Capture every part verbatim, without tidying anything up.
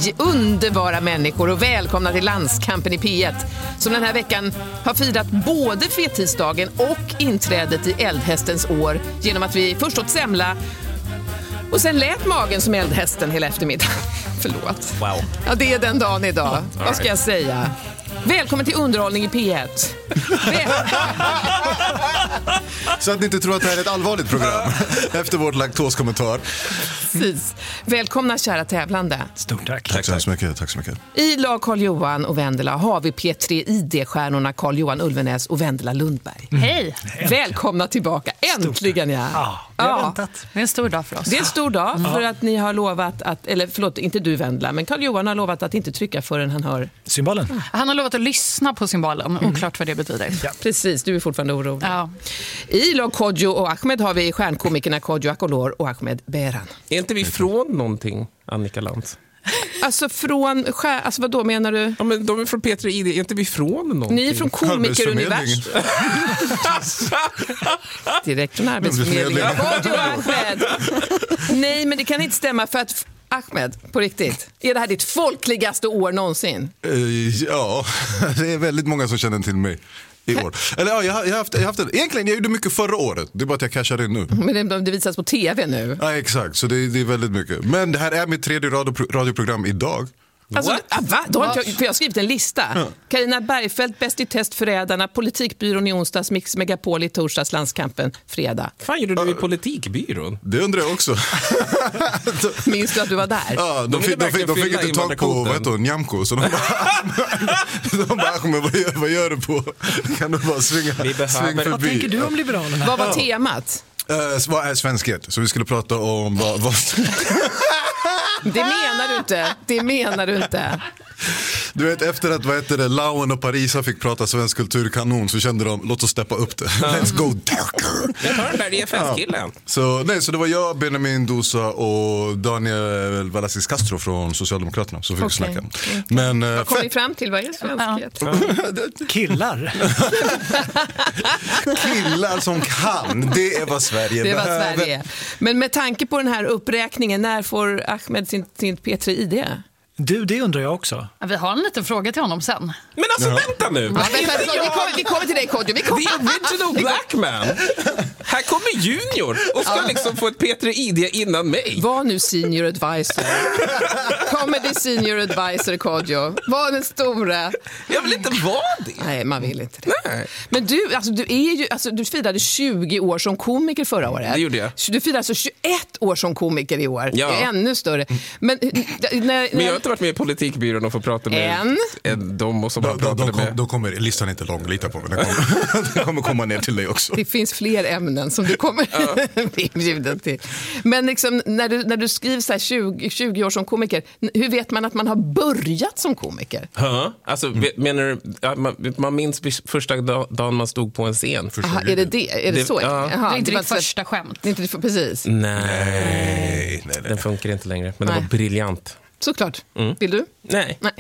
Hej underbara människor och välkomna till Landskampen i P ett som den här veckan har firat både fettisdagen och inträdet i eldhästens år genom att vi först åt semla och sen lät magen som eldhästen hela eftermiddagen. Förlåt. Wow. Ja, det är den dagen idag. All Vad ska right. jag säga? Välkommen till underhållning i P ett. Väl- Så att ni inte tror att det här är ett allvarligt program efter vårt laktoskommentar. Precis. Välkomna kära tävlande. Stort tack. Tack så hemskt mycket, tack så mycket. I lag Carl-Johan och Vendela har vi P tre I D-stjärnorna Carl-Johan Ulvenäs och Vendela Lundberg. Hej! Välkomna tillbaka. Äntligen ja. Ja, vi har Ja. väntat. Det är en stor dag för oss. Det är en stor dag för att ni har lovat att, eller förlåt, inte du Vendela, men Carl-Johan har lovat att inte trycka förrän han hör. Symbolen. Han har lovat att lyssna på symbolen, oklart vad det betyder. Ja. Precis, du är fortfarande orolig. Ja. I lag Kodjo och Ahmed har vi stjärnkomikerna Kodjo Akolor och Ahmed Behran. Är inte vi från någonting, Annika Lantz? Alltså från, skär, alltså vad då menar du? Ja, men de är från P tre I D. Är inte vi från någonting? Ni är från komikeruniversum. Direkt från Arbetsförmedlingen. Kodjo och Ahmed. Nej, men det kan inte stämma för att Ahmed, på riktigt, är det här ditt folkligaste år någonsin? Uh, ja, det är väldigt många som känner till mig i år. Eller ja, jag har, jag har haft, jag har haft en, egentligen, jag gjorde mycket förra året. Det är bara att jag cashar in nu. Men det, det visas på tv nu. Ja, exakt, så det, det är väldigt mycket. Men det här är mitt tredje radio, radioprogram idag. Alltså, What? ah, va? Då har inte jag, för jag har skrivit en lista. Carina Bergfeldt, Bäst i test, Förrädarna, Politikbyrån i onsdags, Mix Megapol i torsdags, Landskampen, fredag. Vad fan gjorde du i Politikbyrån? Det undrar jag också. Minns du att du var där? Ja, de, De fick, ville de, fick, de fick verkligen inte fylla tag på vad invandrarkvoten. heter hon, Nyamko. Så de bara, de bara men vad, gör, vad gör du på? Kan du bara svinga, Vi behöver- svinga förbi? Vad tänker du om Liberalerna? Vad var temat? Uh, vad är svenskhet? Så vi skulle prata om vad... vad Det menar du inte. Det menar du inte. du vet, efter att vad heter det, Lauen och Parisa fick prata svensk kultur kanon så kände de, låt oss steppa upp det. Let's go darker. Jag tar den där I F S-killen. Så, nej, så det var jag, Benjamin Dosa och Daniel Velasquez Castro från Socialdemokraterna som fick Okej. snacka. Men uh, Vad kom ni fram till? Vad är svenskhet? Killar. killar som kan, det är vad Sverige Det var behöver. Sverige. Men med tanke på den här uppräkningen, när får Ahmed sin, sin P tre I D? Du, det undrar jag också. Ja, vi har en liten fråga till honom sen. Men alltså, vänta nu. Ja, vänta, vi, kommer, vi kommer till dig, Kodjo. Vi The kommer. original black man. Här kommer Junior och ska liksom få ett P tre I D innan mig. Var nu senior advisor. Comedy senior advisor, Kodjo. Var den stora. Jag vill inte vara det. Nej, man vill inte det. Nej. Men du, alltså, du, är ju, alltså, du firade tjugo år som komiker förra året. Det gjorde jag. Du firar alltså tjugoett år som komiker i år. Ja. Det är ännu större. Men, n- när, när, Men jag har inte varit med i Politikbyrån och få prata med En? en, de och som Då, bara då, pratade då, kom, med. då kommer listan inte lång, lita på mig. Den kommer, den kommer komma ner till dig också. Det finns fler ämnen som du kommer bli inbjuden till. Men liksom, när, du, när du skriver så här tjugo, tjugo år som komiker, hur vet man att man har börjat som komiker? Ja, alltså, menar du, ja, man, man minns första dag- dagen man stod på en scen. Aha, är det det? Är det, Det- så? ja. Jaha, Det är inte var ditt första skämt. Det är inte ditt för, precis. Nej, Nej, nej, den funkar inte längre. Men det Nej. var briljant. Såklart. Mm. Vill du? Nej, Nej.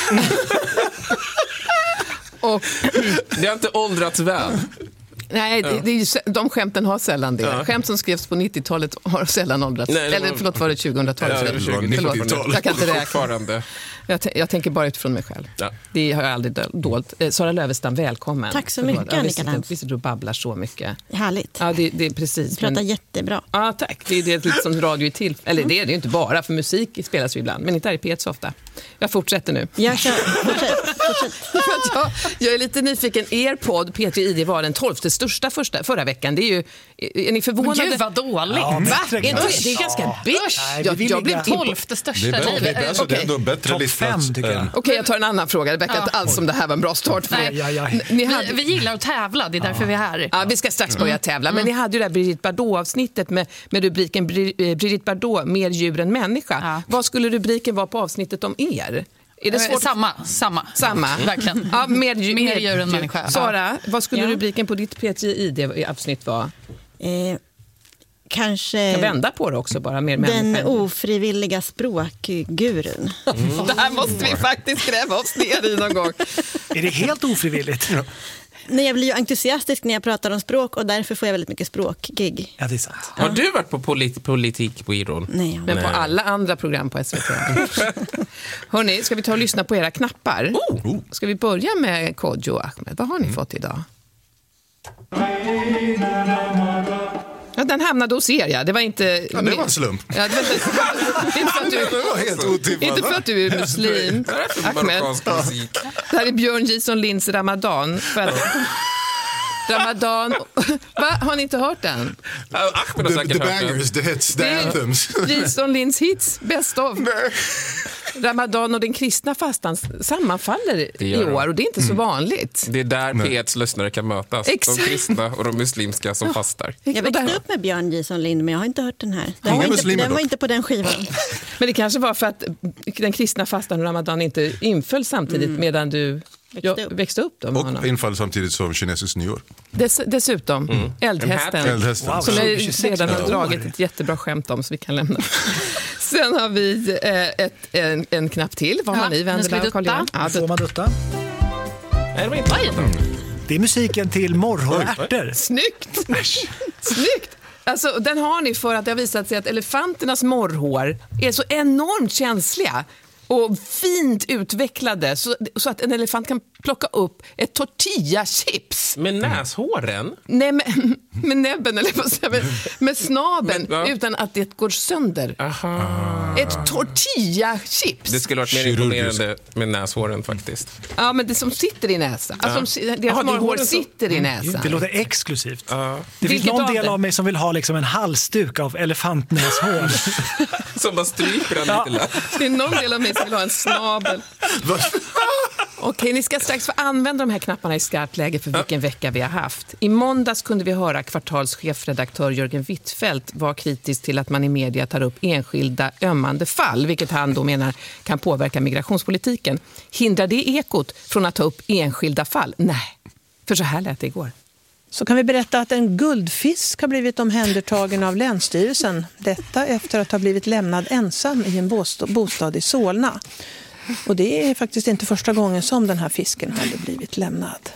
Och, det har inte åldrats väl. nej, det, det är ju, sä- de skämten har sällan det. Ja. Skämt som skrevs på nittiotalet har sällan åldrats. Nej, det Eller var- förlåt, var det tjugohundratalet? Ja, det var tjugo- Förlåt, nittiotalet. jag kan inte räkna. Fortfarande. Jag, t- jag tänker bara utifrån mig själv. Ja. Det har jag aldrig dö- dolt. Eh, Sara Lövestam, välkommen. Tack så Förlåt. mycket, Ja, Annika visst, Lantz. visst, du babblar så mycket. Härligt. Ja, det, det är precis. Du pratar Men, jättebra. ja, tack. Det är det lite som radio är till. Eller det är det ju inte bara, för musik spelas ju ibland. Men inte här i P ett så ofta. Jag fortsätter nu. Jag kör, fortsätt, fortsätt. För att jag, jag är lite nyfiken. Er podd P tre I D var den tolfte största första, förra veckan. Det är ju, är ni förvånade? Men gud vad dåligt. Ja, Va? bättre Är inte det? klass. Det är ganska Ja. bitch. Nej, vi Jag, vill jag blev ligga- impo- Tolfte största. Det är, bättre, Nej, det är, alltså, det är ändå en bättre Topp listplats fem, tycker jag. än- Okej, jag tar en annan fråga. Det verkar Ja. inte alls som det här var en bra start för Nej. er. Aj, aj, aj. N- Ni hade... vi, vi gillar att tävla, det är därför vi är här. Ja, vi ska strax börja tävla. Men ni hade ju det här Brigitte Bardot-avsnittet med, med rubriken Bri- eh, Brigitte Bardot, mer djur än människa. Ja. Vad skulle rubriken vara på avsnittet om er? Är det Eh, svårt? Samma, samma. Samma. Verkligen. Ja, mer, djur, Mer djur än människa. Sara, vad skulle Ja. rubriken på ditt P tre I D-avsnitt vara? Eh, kanske Jag vända på det också bara, mer den människa. ofrivilliga språkgurun. Det här måste vi faktiskt gräva oss ner i någon gång. Är det helt ofrivilligt? Nej, jag blir ju entusiastisk när jag pratar om språk och därför får jag väldigt mycket språkgig. Ja, det är sant. Har du varit på polit- politik på Idol? Nej, Men på alla andra program på S V T. Hörrni, ska vi ta och lyssna på era knappar? Oh. Ska vi börja med Kodjo och Ahmed? Vad har ni fått idag? Ja, den hamnade hos er, ja. Det var inte... Ja, det var en slump. Ja, det, var inte, det är inte för att du, Det var helt otippat. inte för att du är muslim, Vad är det för Ahmed. marockansk musik? Det här är Björn Gison Linds Ramadan. För att, Ramadan... Va? Har ni inte hört den? Ja, Ahmed har The, säkert the hört den. bangers, the hits, the Det är anthems. Gison Linds hits, best of. Ramadan och den kristna fastan sammanfaller Det i gör de. år och det är inte så vanligt. Det är där P etts lyssnare kan mötas. Exakt. De kristna och de muslimska som fastar. Jag Och växte där- upp med Björn Gison Lind, men jag har inte hört den här. Den, Inga var inte, muslimer den var dock. inte på den skivan. Men det kanske var för att den kristna fastan och Ramadan inte inföll samtidigt medan du Växte växte upp. upp, växte upp då med honom. Och infall samtidigt som kinesisk nyår. Dess, dessutom, eldhästen. Eldhästen. Wow. Som jag tjugosex redan har år. dragit ett jättebra skämt om så vi kan lämna. Sen har vi eh, ett, en, en knapp till. Vad Ja, har ni, nu ska vi Vendela och Carl-Johan? dutta. Ja, Får man dutta? Nej, det var inte Det är musiken till morr och ärtor. Snyggt! Snyggt! Alltså, den har ni för att det har visat sig att elefanternas morrhår är så enormt känsliga och fint utvecklade så, så att en elefant kan plocka upp ett tortilla-chips. Med näshåren? Nej, med, med näbben eller vad säger jag, med, med snabeln Men, ja. utan att det går sönder. Aha. Ett tortilla-chips. Det skulle varit mer Kirurgiskt. imponerande med näshåren faktiskt. Ja, men det som sitter i näsan. Alltså, som, deras Aha, det är morrhår håren som- sitter i näsan. Det låter exklusivt. Det finns Vilket någon av del det? av mig som vill ha liksom en halsduk av elefantnäshår. Som bara stryper den lite lätt. Det är någon del av mig som vill ha en snabel. Okej, ni ska strax få använda de här knapparna i skarpt läge för vilken vecka vi har haft. I måndags kunde vi höra kvartalschefredaktör Jörgen Wittfeldt var kritisk till att man i media tar upp enskilda ömmande fall, vilket han då menar kan påverka migrationspolitiken. Hindrar det Ekot från att ta upp enskilda fall? Nej, för så här lät det igår. Så kan vi berätta att en guldfisk har blivit omhändertagen av Länsstyrelsen. Detta efter att ha blivit lämnad ensam i en bost- bostad i Solna. Och det är faktiskt inte första gången som den här fisken hade blivit lämnad.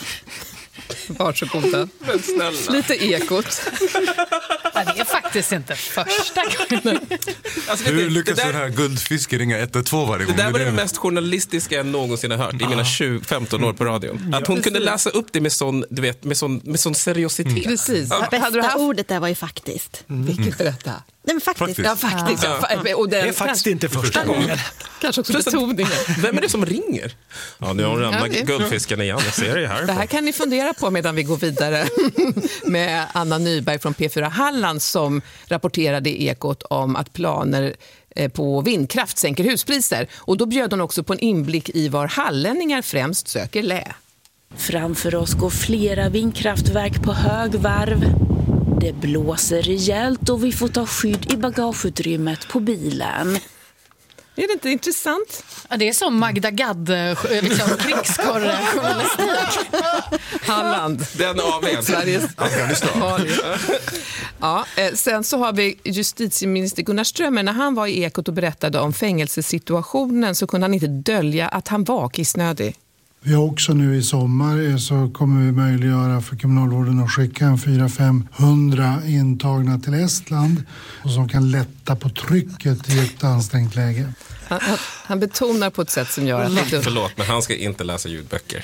Varsågoda. Men snälla. Lite Ekot. Ja, det är faktiskt inte första gången. Alltså, vet Hur du, lyckas det den där, här guldfisken ringa ett ett två varje det gång? där var är det mest journalistiska jag någonsin har hört i mina tjugo femton år på radion. Att hon kunde läsa upp det med sån, du vet, med sån, med sån seriositet. Precis. Bästa Hade du haft... ordet där var ju faktiskt. Vilket är detta? Nej, men faktiskt. Faktiskt. Ja, faktiskt. Ja. fa- Och den, Det är faktiskt inte första gången. Kanske också Plus att- betoningen. Vem är det som ringer? Ja, nu har hon Ja, ramlat det- guldfisken igen. Jag ser det här. Det här kan ni fundera på medan vi går vidare med Anna Nyberg från P fyra Halland som rapporterade i Ekot om att planer eh, på vindkraft sänker huspriser. Och då bjöd hon också på en inblick i var hallänningar främst söker lä. Framför oss går flera vindkraftverk på högvarv. Det blåser rejält och vi får ta skydd i bagageutrymmet på bilen. Är det inte intressant? Ja, det är som Magda Gad, liksom, krigskorrejournalistik. Halland. Den avvägs. Sveriges Afghanistan. Ja, eh, sen så har vi justitieminister Gunnar Strömmer. När han var i Ekot och berättade om fängelsesituationen så kunde han inte dölja att han var kissnödig. Vi har också nu i sommar så kommer vi möjliggöra för kriminalvården att skicka en fyra till femhundra intagna till Estland och som kan lätta på trycket i ett ansträngt läge. Han, han, han betonar på ett sätt som gör att det är dumt. Förlåt, men han ska inte läsa ljudböcker.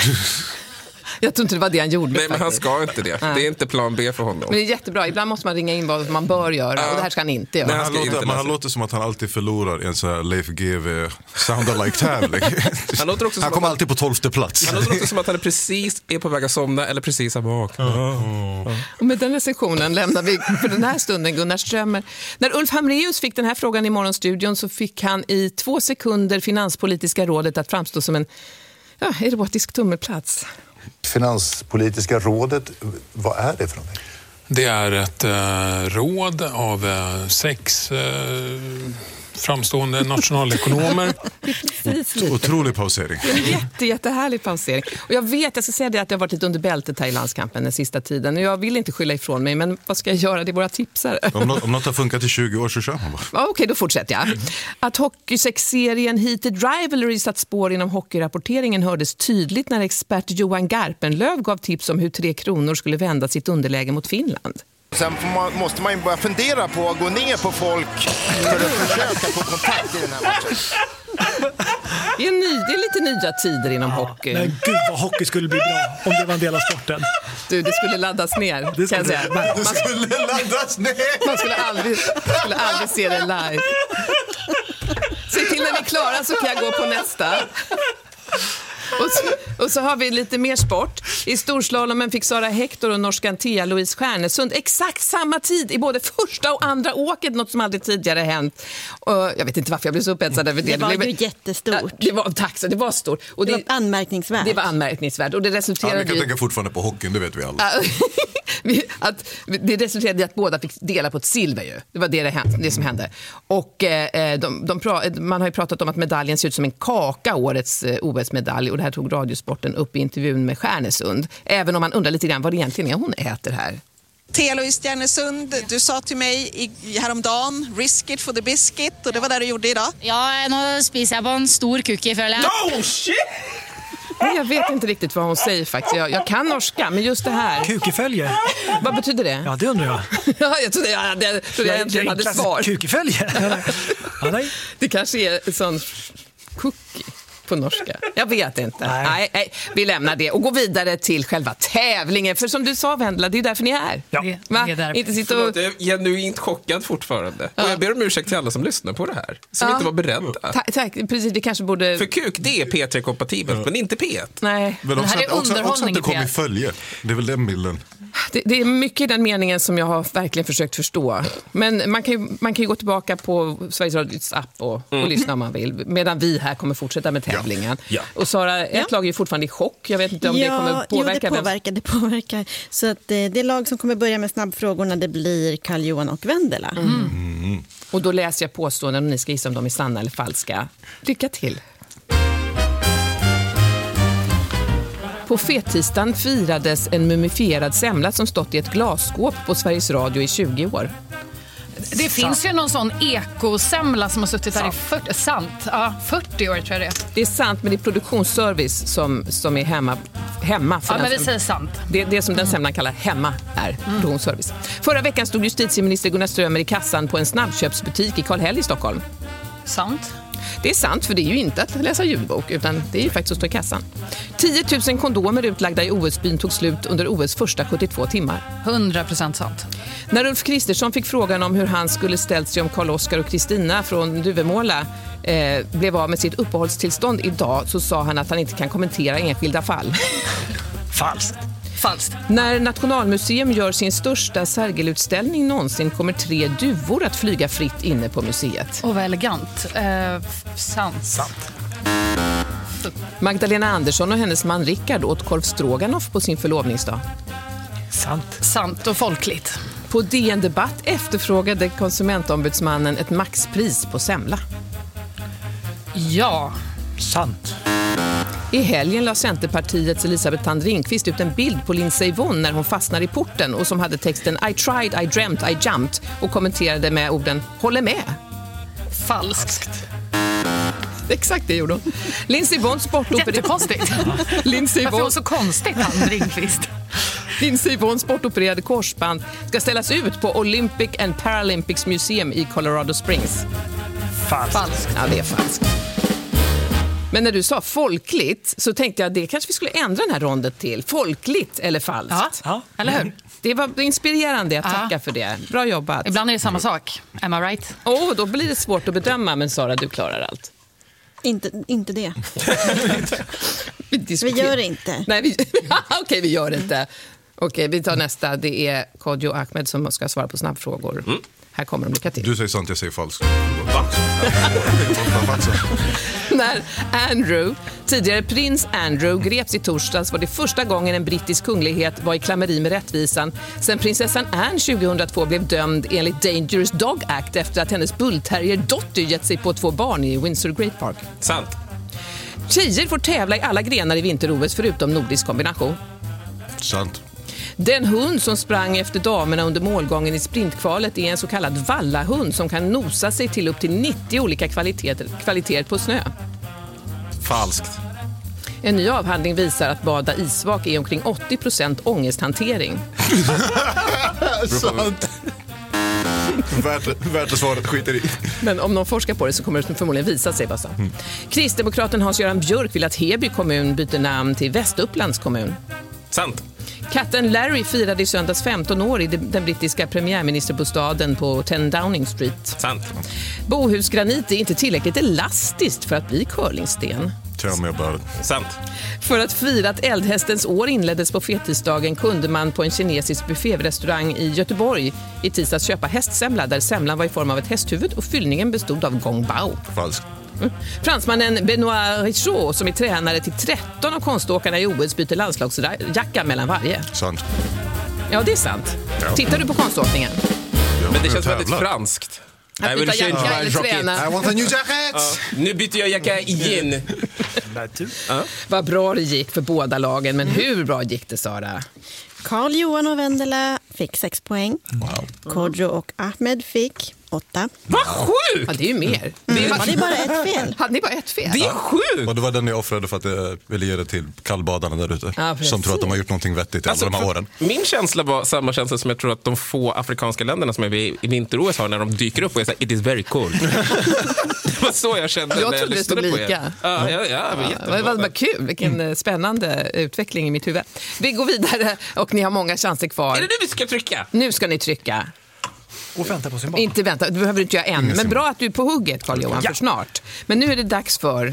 Jag tror inte det var det han gjorde. Nej, men han faktiskt. ska inte det. Det är inte plan B för honom. Men det är jättebra. Ibland måste man ringa in vad man bör göra och det här ska han inte göra. Nej, Han han ska låter, inte men han läsa. låter som att han alltid förlorar en sån här Leif G W Sound Alike-tävling. Han låter också som Han kommer att- alltid på tolfte plats. Han låter också som att han är precis är på väg att somna eller precis har vaknat. Och med den recensionen lämnar vi för den här stunden Gunnar Strömmer. När Ulf Hamreus fick den här frågan i Morgonstudion så fick han i två sekunder Finanspolitiska rådet att framstå som en ja, erotisk tummelplats. Finanspolitiska rådet, vad är det för någonting? Det är ett eh, råd av eh, sex eh, framstående nationalekonomer. Otrolig pausering. Jätte, jättehärlig pausering. Och jag vet, jag ska säga det att jag har varit lite under bältet här i landskampen den sista tiden. Och jag vill inte skylla ifrån mig, men vad ska jag göra? Det är våra tipsare. Om något, om något har funkat i tjugo år så kör man bara. Ja, okej, då fortsätter jag. Att hockeysexserien Heated Rivalry satt spår inom hockeyrapporteringen hördes tydligt när expert Johan Garpenlöv gav tips om hur Tre Kronor skulle vända sitt underläge mot Finland. Sen man, måste man ju börja fundera på att gå ner på folk för att försöka få kontakt i den här matchen. Det är, ny, det är lite nya tider inom ja, hockey. Men gud vad hockey skulle bli bra om det var en del av sporten. Du, det skulle laddas ner. Det skulle, det, det man, skulle laddas ner. Man skulle aldrig, skulle aldrig se det live. Se till när ni är klara så kan jag gå på nästa. Och så, och så har vi lite mer sport. I storslalomen fick Sara Hector och norskan Thea Louise Stjärnesund exakt samma tid i både första och andra åket, något som aldrig tidigare hänt. Och jag vet inte varför jag blev så upphetsad över det. Det var det blev, ju jättestort. Ja, det var, tack så, det var stort. Och det, det var anmärkningsvärt. Det var anmärkningsvärt. Och det resulterade ja, vi kan i... tänka fortfarande på hockeyn, det vet vi alla. att det resulterade i att båda fick dela på ett silver ju. Det var det, det, hände, det som hände. Och eh, de, de pra, man har ju pratat om att medaljen ser ut som en kaka, årets eh, O S-medalj. Och det här tog Radiosporten upp i intervjun med Stjärnesund. Även om man undrar lite grann vad det egentligen är hon äter här. Thea Louise Stjärnesund, du sa till mig i, häromdagen, risk it for the biscuit, och det var det du gjorde idag. Ja, nu spiser jag på en stor cookie, följer jag. No shit! Nej, jag vet inte riktigt vad hon säger faktiskt. Jag, jag kan norska, men just det här... Kukifölje. Vad betyder det? Ja, det undrar jag. Ja, jag trodde jag, det, trodde jag egentligen hade svar. Kukifölje? Ja, nej. Det kanske är en sån cookie på norska. Jag vet inte. Nej. Nej, nej, vi lämnar det och går vidare till själva tävlingen. För som du sa, Vendela, det är därför ni är här. Ja. Va? Det är där. Inte sitta och... Förlåt, jag är genuint chockad fortfarande. Ja. Och jag ber om ursäkt till alla som lyssnar på det här. Som Ja. inte var beredda. Ta- tack, precis, det kanske borde... För kuk, det är P tre-kompatibelt, ja. Men inte P ett. Nej. Men också, det här är att, också, också att underhållning det kom i i P ett. följe. Det är väl den bilden. Det, det är mycket i den meningen som jag har verkligen försökt förstå. Men man kan ju, man kan ju gå tillbaka på Sveriges Radios app och, och Mm. lyssna om man vill. Medan vi här kommer fortsätta med tävlingen. Ja. Ja. Och Sara, ett Ja. lag är ju fortfarande i chock. Jag vet inte om ja, det kommer påverka. Jo, det påverkar, det påverkar. Så att, eh, det lag som kommer börja med snabbfrågorna, det blir Karl-Johan och Vendela. Mm. Mm. Och då läser jag påståenden och ni ska gissa om de är sanna eller falska. Lycka till! På fettisdagen firades en mumifierad semla som stått i ett glasskåp på Sveriges Radio i tjugo år. Det finns ju någon sån ekosemla som har suttit där i fyrtio, sant. Ja, fyrtio år tror jag det är. Det är sant, men det är produktionsservice som, som är hemma, hemma för Ja, den men vi som, säger sant. det, det som den semlan kallar hemma är produktionsservice. Förra veckan stod justitieminister Gunnar Strömmer i kassan på en snabbköpsbutik i Karlhäll i Stockholm. Sant. Det är sant, för det är ju inte att läsa ljudbok, utan det är ju faktiskt att stå i kassan. tio tusen kondomer utlagda i O S-byn tog slut under O S första sjuttiotvå timmar. hundra procent sant. När Ulf Kristersson fick frågan om hur han skulle ställt sig om Karl-Oskar och Kristina från Duvemåla eh, blev av med sitt uppehållstillstånd idag, så sa han att han inte kan kommentera enskilda fall. Falskt. Falskt. När Nationalmuseum gör sin största Sergelutställning någonsin kommer tre duvor att flyga fritt inne på museet. Och vad elegant. Eh, sant. Sant. Magdalena Andersson och hennes man Rickard åt korv stroganoff på sin förlovningsdag. Sant. Sant och folkligt. På D N Debatt efterfrågade konsumentombudsmannen ett maxpris på semla. Ja. Sant. I helgen la Centerpartiets Elisabeth Thand Ringqvist ut en bild på Lindsey Vonn när hon fastnar i porten och som hade texten I tried, I dreamt, I jumped och kommenterade med orden håller med. Falskt. Exakt det gjorde hon. Lindsey Vonn sportopererade... Jättekonstigt. Lindsey Varför var Vonn... så konstigt, Thand Ringqvist? Lindsey Vonn sportopererade korsband ska ställas ut på Olympic and Paralympics Museum i Colorado Springs. Falskt. Falskt. Ja, det är falskt. Men när du sa folkligt så tänkte jag att det kanske vi skulle ändra den här ronden till. Folkligt eller falskt? Ja, Ja. eller hur? Det var inspirerande, jag tackar Ja. för det. Bra jobbat. Ibland är det samma sak. Am I right? Åh, oh, då blir det svårt att bedöma, men Sara, du klarar allt. Inte, inte det. Vi, Vi gör det inte. Nej, vi... Okej, vi gör det inte. Okej, vi tar nästa. Det är Kodjo Ahmed som ska svara på snabbfrågor. Mm. Här kommer de, lycka till. Du säger sant, jag säger falskt. Va? När Andrew, tidigare prins Andrew, greps i torsdags var det första gången en brittisk kunglighet var i klammeri med rättvisan sen prinsessan Anne tjugohundratvå blev dömd enligt Dangerous Dog Act efter att hennes bullterrier Dottie gett sig på två barn i Windsor Great Park. Sant. Tjejer får tävla i alla grenar i vinter-O S förutom nordisk kombination. Sant. Den hund som sprang efter damerna under målgången i sprintkvalet är en så kallad vallahund som kan nosa sig till upp till nittio olika kvaliteter, kvaliteter på snö. Falskt. En ny avhandling visar att bada isvak är omkring åttio procent ångesthantering. Sant. Värt, värt att svara, skiter i. Men om någon forskar på det så kommer det förmodligen visa sig. Bara mm. Kristdemokraten Hans-Göran Björk vill att Heby kommun byter namn till Västupplands kommun. Sant. Katten Larry firade i söndags femton år i den brittiska premiärministerbostaden på tio Downing Street. Sant. Bohusgranit är inte tillräckligt elastiskt för att bli curlingsten. Tell me about it. Sant. För att fira att eldhästens år inleddes på fettisdagen kunde man på en kinesisk bufférestaurang i Göteborg i tisdags köpa hästsemla där semlan var i form av ett hästhuvud och fyllningen bestod av gong bao. Falskt. Mm. Fransmannen Benoît Richaud som är tränare till tretton av konståkarna i O S byter landslagsjacka mellan varje. Sant. Ja, det är sant. Ja. Tittar du på konståkningen? Men det känns väldigt franskt. Att byta jacka eller träna. I want a new jacket! Ja, nu byter jag jacka igen. Ja. Vad bra det gick för båda lagen, men hur bra gick det, Sara? Carl Johan och Vendela fick sex poäng. Wow. Kodjo och Ahmed fick åtta. Vad sjukt! Ja, det är ju mer. Mm. Det var det bara ett fel. Hade ni bara ett fel? Det är sjukt! Och det var den jag offrade för att jag ville ge det till kallbadarna där ute. Ja, som tror att de har gjort någonting vettigt i alltså, alla de här åren. Min känsla var samma känsla som jag tror att de få afrikanska länderna som är i vinter-O S har när de dyker upp och jag säger it is very cold. Det var så jag kände jag när jag trodde det stod lyssnade på lika. er. Ja, ja, ja, det var, ja, det var bara kul. Vilken mm. spännande utveckling i mitt huvud. Vi går vidare och ni har många chanser kvar. Är det nu vi ska trycka? Nu ska ni trycka. Och vänta på sin barn. Inte vänta, du behöver inte göra än. Men bra att du är på hugget, Carl-Johan, ja. för snart. Men nu är det dags för...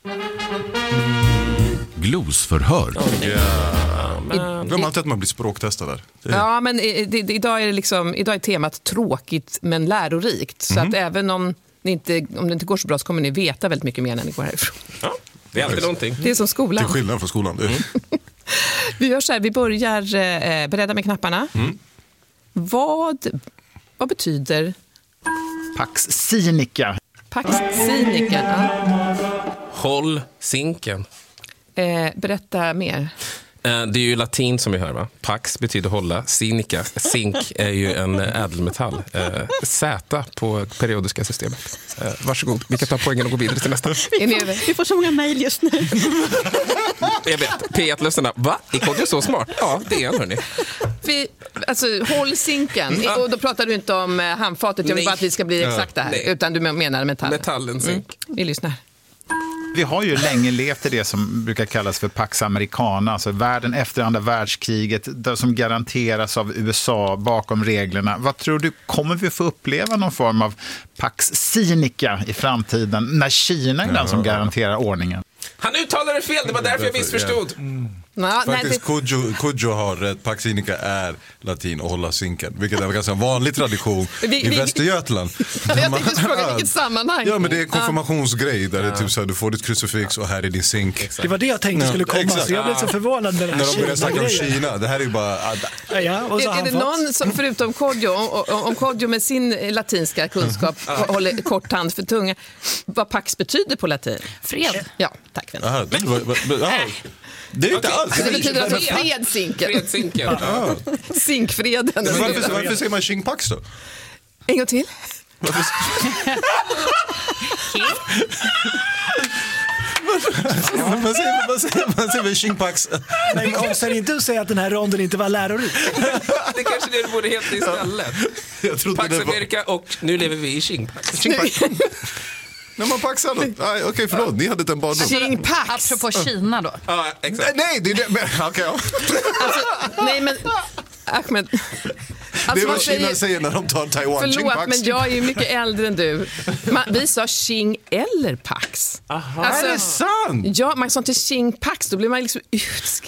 Glosförhör. Ja, men... Glöm alltid att man blir språktestad där. Är... Ja, men det, det, idag, är det liksom, idag är temat tråkigt men lärorikt. Så mm. att även om det, inte, om det inte går så bra så kommer ni veta väldigt mycket mer när ni går härifrån. Ja, det är alltid någonting. Det är som skolan. Till skillnad från skolan. Mm. Vi gör så här, vi börjar eh, beredda med knapparna. Mm. Vad... Vad betyder Pax sinica? Pax sinica, ja. Håll sinken. Eh, berätta mer. Eh, det är ju latin som vi hör, va? Pax betyder hålla, sinica. Zink är ju en ädelmetall. Eh, Z på periodiska systemet. Eh, varsågod, vi kan ta poängen och gå vidare till nästa. Vi får, vi får så många mejl just nu. Jag vet, P ett-lösarna. Va? Är Kodjo så smart? Ja, det är han, hörni. Vi, alltså, håll sinken. Och då pratar du inte om handfatet. Jag vill bara att vi ska bli exakta här. Nej. Utan du menar metallen. Metallen, zink. Mm. Vi lyssnar. Vi har ju länge levt i det som brukar kallas för Pax Americana, alltså världen efter andra världskriget, som garanteras av U S A bakom reglerna. Vad tror du, kommer vi få uppleva någon form av Pax Sinica i framtiden när Kina är den som garanterar ordningen? Han uttalade det fel, det var därför jag missförstod. Mm. Ja, faktiskt, Kodjo, Kodjo har rätt. Pax sinica är latin och hålla sinken. Vilket är en ganska vanlig tradition vi, vi, i Västergötland. Jag tänkte fråga vilket sammanhang. Ja, men det är en konfirmationsgrej där det är typ så här, du får ditt krucifix och här är din sink. Det var det jag tänkte skulle komma, ja, så jag blev så förvånad med den här när de började snacka om Kina. Det här är ju bara... Ja, och så är, är det någon som, förutom Kodjo, om, om Kodjo med sin latinska kunskap mm. håller kort tand för tunga, vad Pax betyder på latin? Fred. Ja, tack. Aha, det, var, var, det är inte okay. alls. Det betyder alltså fredsinken. Fredsinken. Ja. Sinkfreden. Varför, varför säger man Xingpax då? En gång till. Varför... Man säger, man säger, man säger väl Xingpax. Men konstigt inte att säga att den här ronden inte var lärorik. Det kanske det borde heta istället. Jag trodde Pax det var... Amerika och nu lever vi i Xingpax. Xingpax. När man paxar något. Okej, okay, förlåt. Ni hade den barndom. Xingpax. Apropå Kina då. Ja, exakt. Nej, det är det. Men, okay, ja. Alltså, nej, men... Ahmed... Alltså, det är vad Kina säger, säger när de tar Taiwan. Förlåt, Xingpax. men jag är ju mycket äldre än du. Man, vi sa Xing eller Pax. Aha. Alltså, är det sant? Ja, man sa inte Xingpax. Då blir man liksom utskrattad.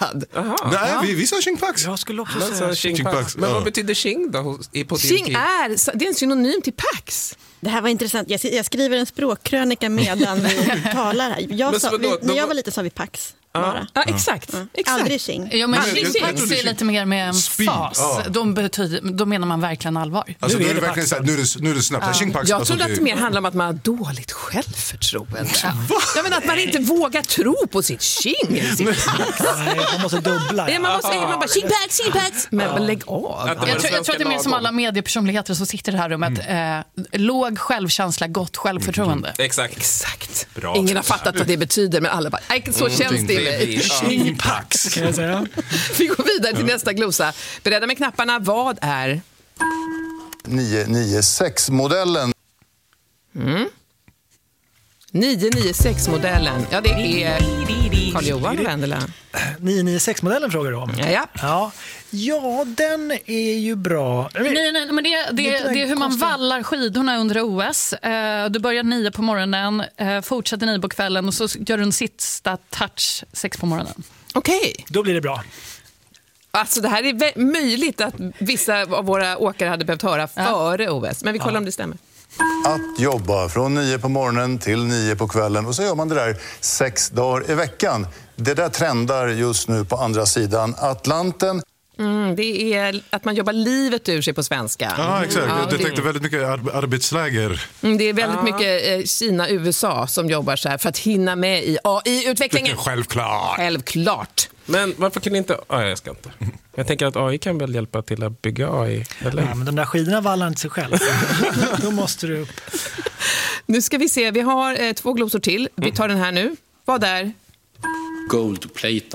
förvirrad. Nej, vi, vi sa Xingpax. Jag skulle också Men, säga så, Xingpax. Men vad betyder Xing då hos- i- på din Xing tid? är, det är en synonym till Pax. Det här var intressant. Jag, jag skriver en språkkrönika medan vi talar här. Jag Men sa, så vadå, vi, när de- jag var liten sa vi Pax. Bara. Ja, exakt. Mm. exakt. Aldrig Xing. Ja, men Nej, jag- jag Pax trodde är lite mer med en Speed, fas. ja. De betyder, då menar man verkligen allvar. Alltså, Nu nu är är det det verkligen Pax. så här, nu är det, nu är det snabbt. Xingpax. Jag alltså, trodde att det mer handlar om att man har dåligt självförtroende. Jag menar att man inte vågar tro på sitt Xing. Sitt Pax. Nej, man måste dubbla. Ja, man måste man bara Xingpax, Xingpax. Men lägg av. Att det var Jag det tror, jag tror att det är mer svenska som lagom. alla mediepersonligheter som sitter i det här rummet. Eh, låg självkänsla, gott självförtroende. Exakt. Exakt. Bra. Ingen har fattat vad det betyder, men alla bara, nej, så känns det i mig. Xingpax kan jag säga. Vi går vidare till nästa glosa. Beredda med knapparna. Vad är? nio nio sex-modellen. Mm. nio nio sex-modellen. Ja, det är Carl-Johan och Vendela. nio nio sex-modellen frågar du om. Ja, ja. Ja. Ja, den är ju bra. Nej, nej, men det, det, det är hur man vallar skidorna under O S. Eh, du börjar nio på morgonen, eh, fortsätter nio på kvällen och så gör du en sista touch sex på morgonen. Okej. Okay. Då blir det bra. Alltså det här är vä- möjligt att vissa av våra åkare hade behövt höra Ja. före O S. Men vi kollar Ja. om det stämmer. Att jobba från nio på morgonen till nio på kvällen och så gör man det där sex dagar i veckan. Det där trendar just nu på andra sidan Atlanten. Mm, det är att man jobbar livet ur sig på svenska. Ja, exakt. Ja, Jag det- tänkte väldigt mycket ar- arbetsläger. Mm, det är väldigt Ja. mycket eh, Kina, U S A som jobbar så här för att hinna med i A I-utvecklingen. Självklart. Självklart. Men varför kan inte... Ah, jag ska inte. Jag tänker att A I kan väl hjälpa till att bygga A I, eller? Ja, men de där skidorna vallar inte sig själv. Då måste du upp. Nu ska vi se, vi har eh, två glosor till. Vi tar den här nu. Vad är? Gold-plated.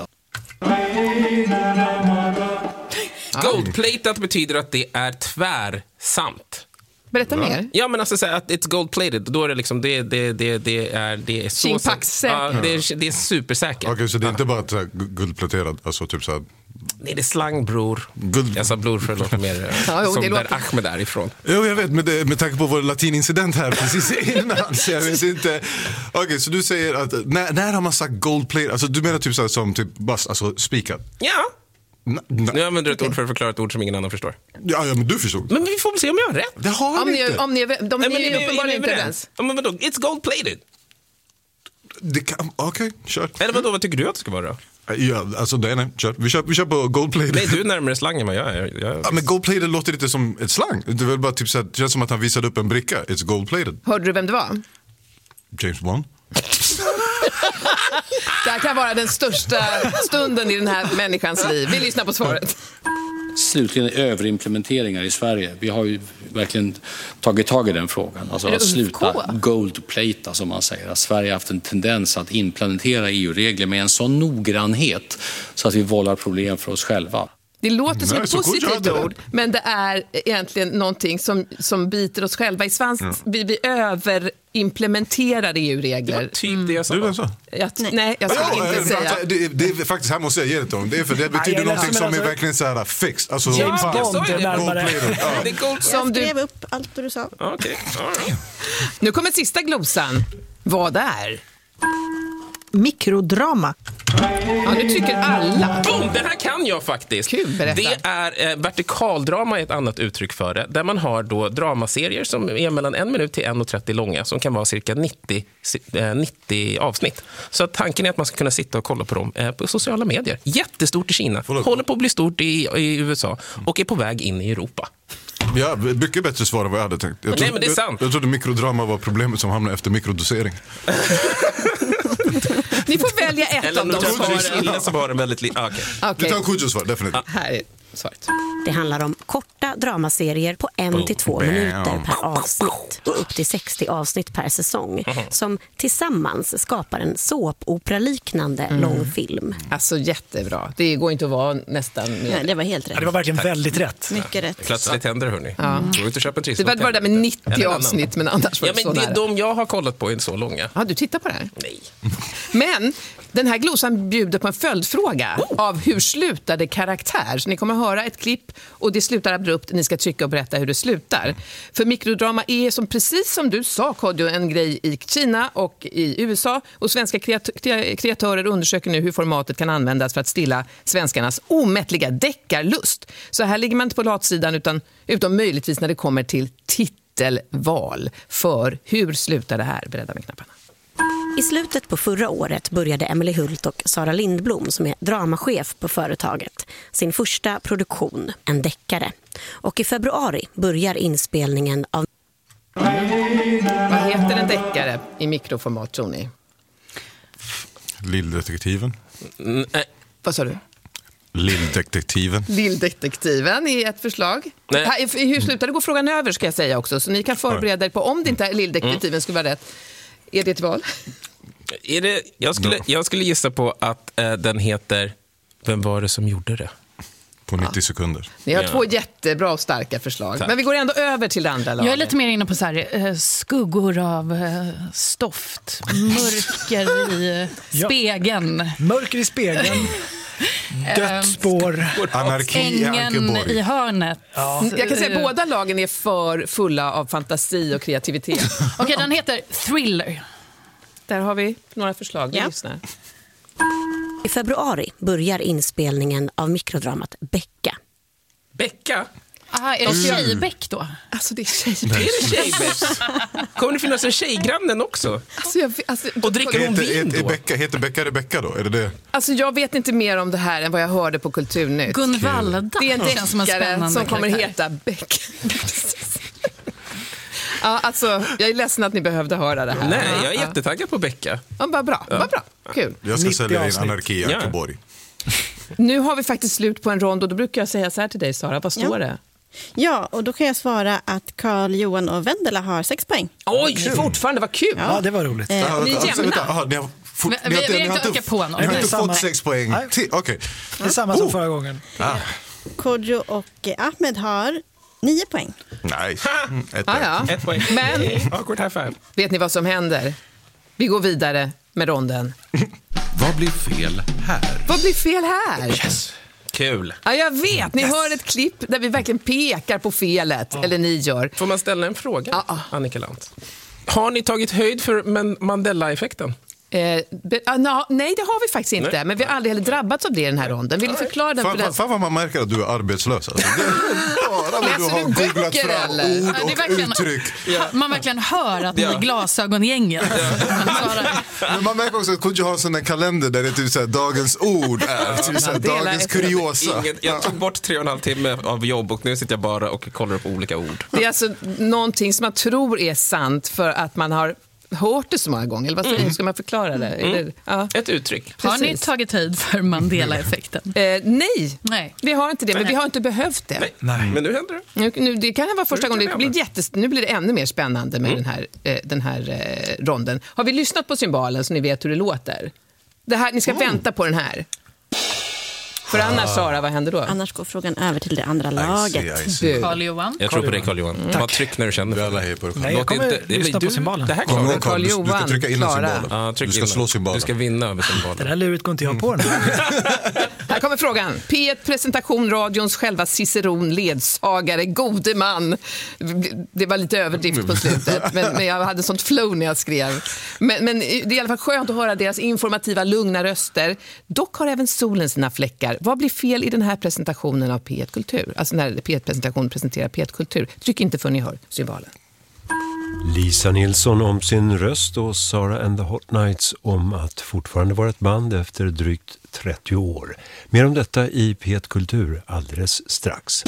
Gold-plated betyder att det är tvärsant. Berätta mer. Ja, men alltså så här, att it's gold-plated, då är det liksom det, det, det, det är det är så Xingpax säkert. Ja, det är det är supersäkert. Okej, så det är inte bara att, så här, gu- guldpläterad, alltså typ så här, Nej, det är slang, bror. guld... Jag sa bror för att låta mer eh, Ja, jo, som det där låter- Ahmed är ifrån. Jo, jag vet, men det, med tanke på vår latinincident här precis innan, så jag vet inte. Okej, så du säger att, när, när har man sagt gold-plated? Alltså du menar typ så här, som typ bas, alltså spikad? Ja. Na, na, Nu använder du ett ord för att förklara ett ord som ingen annan förstår. ja, ja, men du förstod. Men vi får väl se om jag har rätt. Det har Om vi ni, inte. om ni, de, de Nej, men är är vi- uppenbarligen är inte vi överens. Ja, men vadå? It's gold-plated. Det kan, okej, kör. Eller vadå, vad tycker du att det ska vara då? Ja, alltså nej, nej, kör. Vi kör, vi kör på gold-plated. Nej, du är närmare slang än vad jag är. Jag... Ja, men gold-plated låter lite som ett slang. Det är väl bara typ så här, det känns som att han visade upp en bricka. It's gold-plated. Hörde du vem det var? James Bond. Det här kan vara den största stunden i den här människans liv. Vi lyssnar på svaret. Slutligen överimplementeringar i Sverige. Vi har ju verkligen tagit tag i den frågan. Alltså Är det att U F sluta K? gold-plata som man säger. Att Sverige har haft en tendens att implementera E U-regler med en sån noggrannhet så att vi vållar problem för oss själva. Det låter som Nej, ett så god positivt jobb. ord, men det är egentligen någonting som, som biter oss själva i svans. Mm. Vi, vi överimplementerar E U-regler. Typ det jag sa. Du är så? Jag, nej, jag skulle Ja, inte eh, säga. vänta, det, det är faktiskt, här måste jag ge det till honom. Det är för det betyder jag är någonting ledsen, som men är alltså- verkligen så här fixed. Alltså, James fan. Bond är närmare. Gold-plated, ja. Det är gold Som Jag du, skrev upp allt vad du sa. Okej, all right. nu kommer sista glosan. Vad är? Mikrodrama. Ja, nu tycker alla. Boom, det här kan jag faktiskt. Kul, berätta. Det är eh, vertikaldrama är ett annat uttryck för det. Där man har då dramaserier som är mellan en minut till en och trettio långa. Som kan vara cirka nittio, eh, nittio avsnitt. Så att tanken är att man ska kunna sitta och kolla på dem eh, på sociala medier. Jättestort i Kina. Förlåt. Håller på att bli stort i, i U S A. Och är på väg in i Europa. Ja, mycket bättre svar än vad jag hade tänkt. Jag Nej, men det är sant. Jag, jag trodde mikrodrama var problemet som hamnade efter mikrodosering. Ni får välja ett Eller av om du de tar svaren. kille som har en väldigt... Li- ah, okej. Vi Okej, tar Kujos svar, definitivt. här är svaret. Det handlar om korta dramaserier på en till två minuter per avsnitt och upp till sextio avsnitt per säsong som tillsammans skapar en såpopera-liknande lång film. Alltså jättebra. Det går inte att vara nästan Nej, mer. det var helt Ja, rätt. det var verkligen väldigt rätt. Mycket rätt. Plötsligt händer det, hörni. Ja. Går inte att köpa en Det trisslock. var bara det där med nittio Eller en annan. avsnitt, men annars var Ja, det så men det, nära. de jag har kollat på är inte så långa. Ja, du tittar på det här. Nej. Men den här glosan bjuder på en följdfråga oh. av hur slutade karaktär. Så ni kommer att höra ett klipp och det slutar abrupt. Ni ska trycka och berätta hur det slutar. För mikrodrama är som precis som du sa, Kodjo, en grej i Kina och i U S A. Och svenska kreat- kreatörer undersöker nu hur formatet kan användas för att stilla svenskarnas omättliga deckarlust. Så här ligger man inte på latsidan utan, utom möjligtvis när det kommer till titelval. För hur slutar det här? Berätta med knapparna. I slutet på förra året började Emily Hult och Sara Lindblom, som är dramachef på företaget, sin första produktion, en deckare. Och i februari börjar inspelningen av... Vad heter en deckare i mikroformat, tror ni? Lilldetektiven. Mm, äh, vad sa du? Lilldetektiven. Lilldetektiven är ett förslag. Nej. Hur slutar det? Går frågan över, ska jag säga också. Så ni kan förbereda er på om det inte är Lilldetektiven mm. skulle vara rätt. Är det ett val? Är det, jag, skulle, jag skulle gissa på att äh, den heter Vem var det som gjorde det? På nittio ja. sekunder. Ni har ja. två jättebra och starka förslag. Tack. Men vi går ändå över till det andra laget. Jag är lite mer inne på så här, eh, skuggor av eh, stoft. Mörker i spegeln. Ja. Mörker i spegeln. Dödsspår. Anarki i Ängen i hörnet. Ja. Jag kan säga att båda lagen är för fulla av fantasi och kreativitet. Okej, okay, den heter Thriller. Där har vi några förslag. Vi ja. lyssnar. I februari börjar inspelningen av mikrodramat Becka. Becka? Aha, är det mm. tjejbäck då? Alltså det är tjejbäck. Är det tjejbäck? Kommer det finnas en tjejgrannen också? Alltså, jag, alltså, och dricker hon vin då? Becka, heter Becka Rebecka då? Är det det? Alltså jag vet inte mer om det här än vad jag hörde på Kulturnytt. Gunvalda. Det är en deckare som, en som kommer heta Becka. Ja, alltså, jag är ledsen att ni behövde höra det här. Nej, jag är jättetaggad på Becka. Ja, bara bra, bara bra. Kul. Jag ska sälja in Anarki i Göteborg. Ja. Nu har vi faktiskt slut på en rond och då brukar jag säga så här till dig, Sara. Vad står ja. det? Ja, och då kan jag svara att Carl Johan och Vendela har sex poäng. Oj, kul. Fortfarande, vad kul. Ja, det var roligt. Eh, ni är jämna. Ni har fort, vi, vi, vi har inte ökat på någon. Ni har inte fått sex poäng. Okej. Okay. Det är samma oh. som förra gången. Ah. Kodjo och Ahmed har nio poäng. Nice. Ett, ah, ja. Ett poäng. Men awkward high five. Vet ni vad som händer? Vi går vidare med ronden. Vad blir fel här? Vad blir fel här? Yes. Kul. Ja, jag vet. Ni yes. hör ett klipp där vi verkligen pekar på felet. Oh. Eller ni gör. Får man ställa en fråga, ah, ah. Annika Lantz? Har ni tagit höjd för Mandela-effekten? Eh, be, ah, no, nej, det har vi faktiskt inte. Nej. Men vi har aldrig heller drabbats av det i den här ronden. Vill du förklara den? Fan, för den? fan vad man märker att du är arbetslös. Alltså. Det är bara när du har du googlat böcker, fram eller? ord och ja, verkligen, uttryck. Ja. Man verkligen hör att ni är glasögongängen. Ja. Men man märker också att Kodjo har en sån där kalender där det är typ så här, dagens ord är. Typ så här, dagens kuriosa. Ingen, jag tog bort tre och en halv timme av jobb och nu sitter jag bara och kollar på olika ord. Det är alltså någonting som man tror är sant för att man har hört det så många gånger, eller vad säger, mm. ska man förklara det? Mm. Eller, ja. Ett uttryck. Precis. Har ni tagit höjd för Mandela-effekten? Eh, nej. nej, vi har inte det, men vi har inte behövt det. Nej, nej. Men nu händer det. Nu, nu, det kan vara första gången, det blir jättes, nu blir det ännu mer spännande med mm. den här, eh, den här eh, ronden. Har vi lyssnat på cymbalen så ni vet hur det låter? Det här, ni ska mm. vänta på den här. För annars, Sara, vad händer då? Annars går frågan över till det andra laget. Carl Johan. Jag tror på dig, Carl Johan. Mm. Var tryck när du känner. Vi alla hejar på dig. Nej, jag kommer inte, lyssna på cymbalen. Det här klarar Carl Johan. Du ska trycka in en cymbal. Ja, du ska slå cymbalen. Du ska vinna över cymbalen. Det där luret går inte jag på den. Här kommer frågan. P ett Presentation, radions själva ciceron, ledsagare, gode man. Det var lite överdrift på slutet, men, men jag hade sånt flow när jag skrev. Men, men det är i alla fall skönt att höra deras informativa, lugna röster. Dock har även solen sina fläckar. Vad blir fel i den här presentationen av P ett Kultur? Alltså när P ett-presentationen presenterar P ett Kultur. Tryck inte för ni hör cymbalen. Lisa Nilsson om sin röst och Sara and the Hot Nights om att fortfarande vara ett band efter drygt trettio år. Mer om detta i P ett Kultur alldeles strax.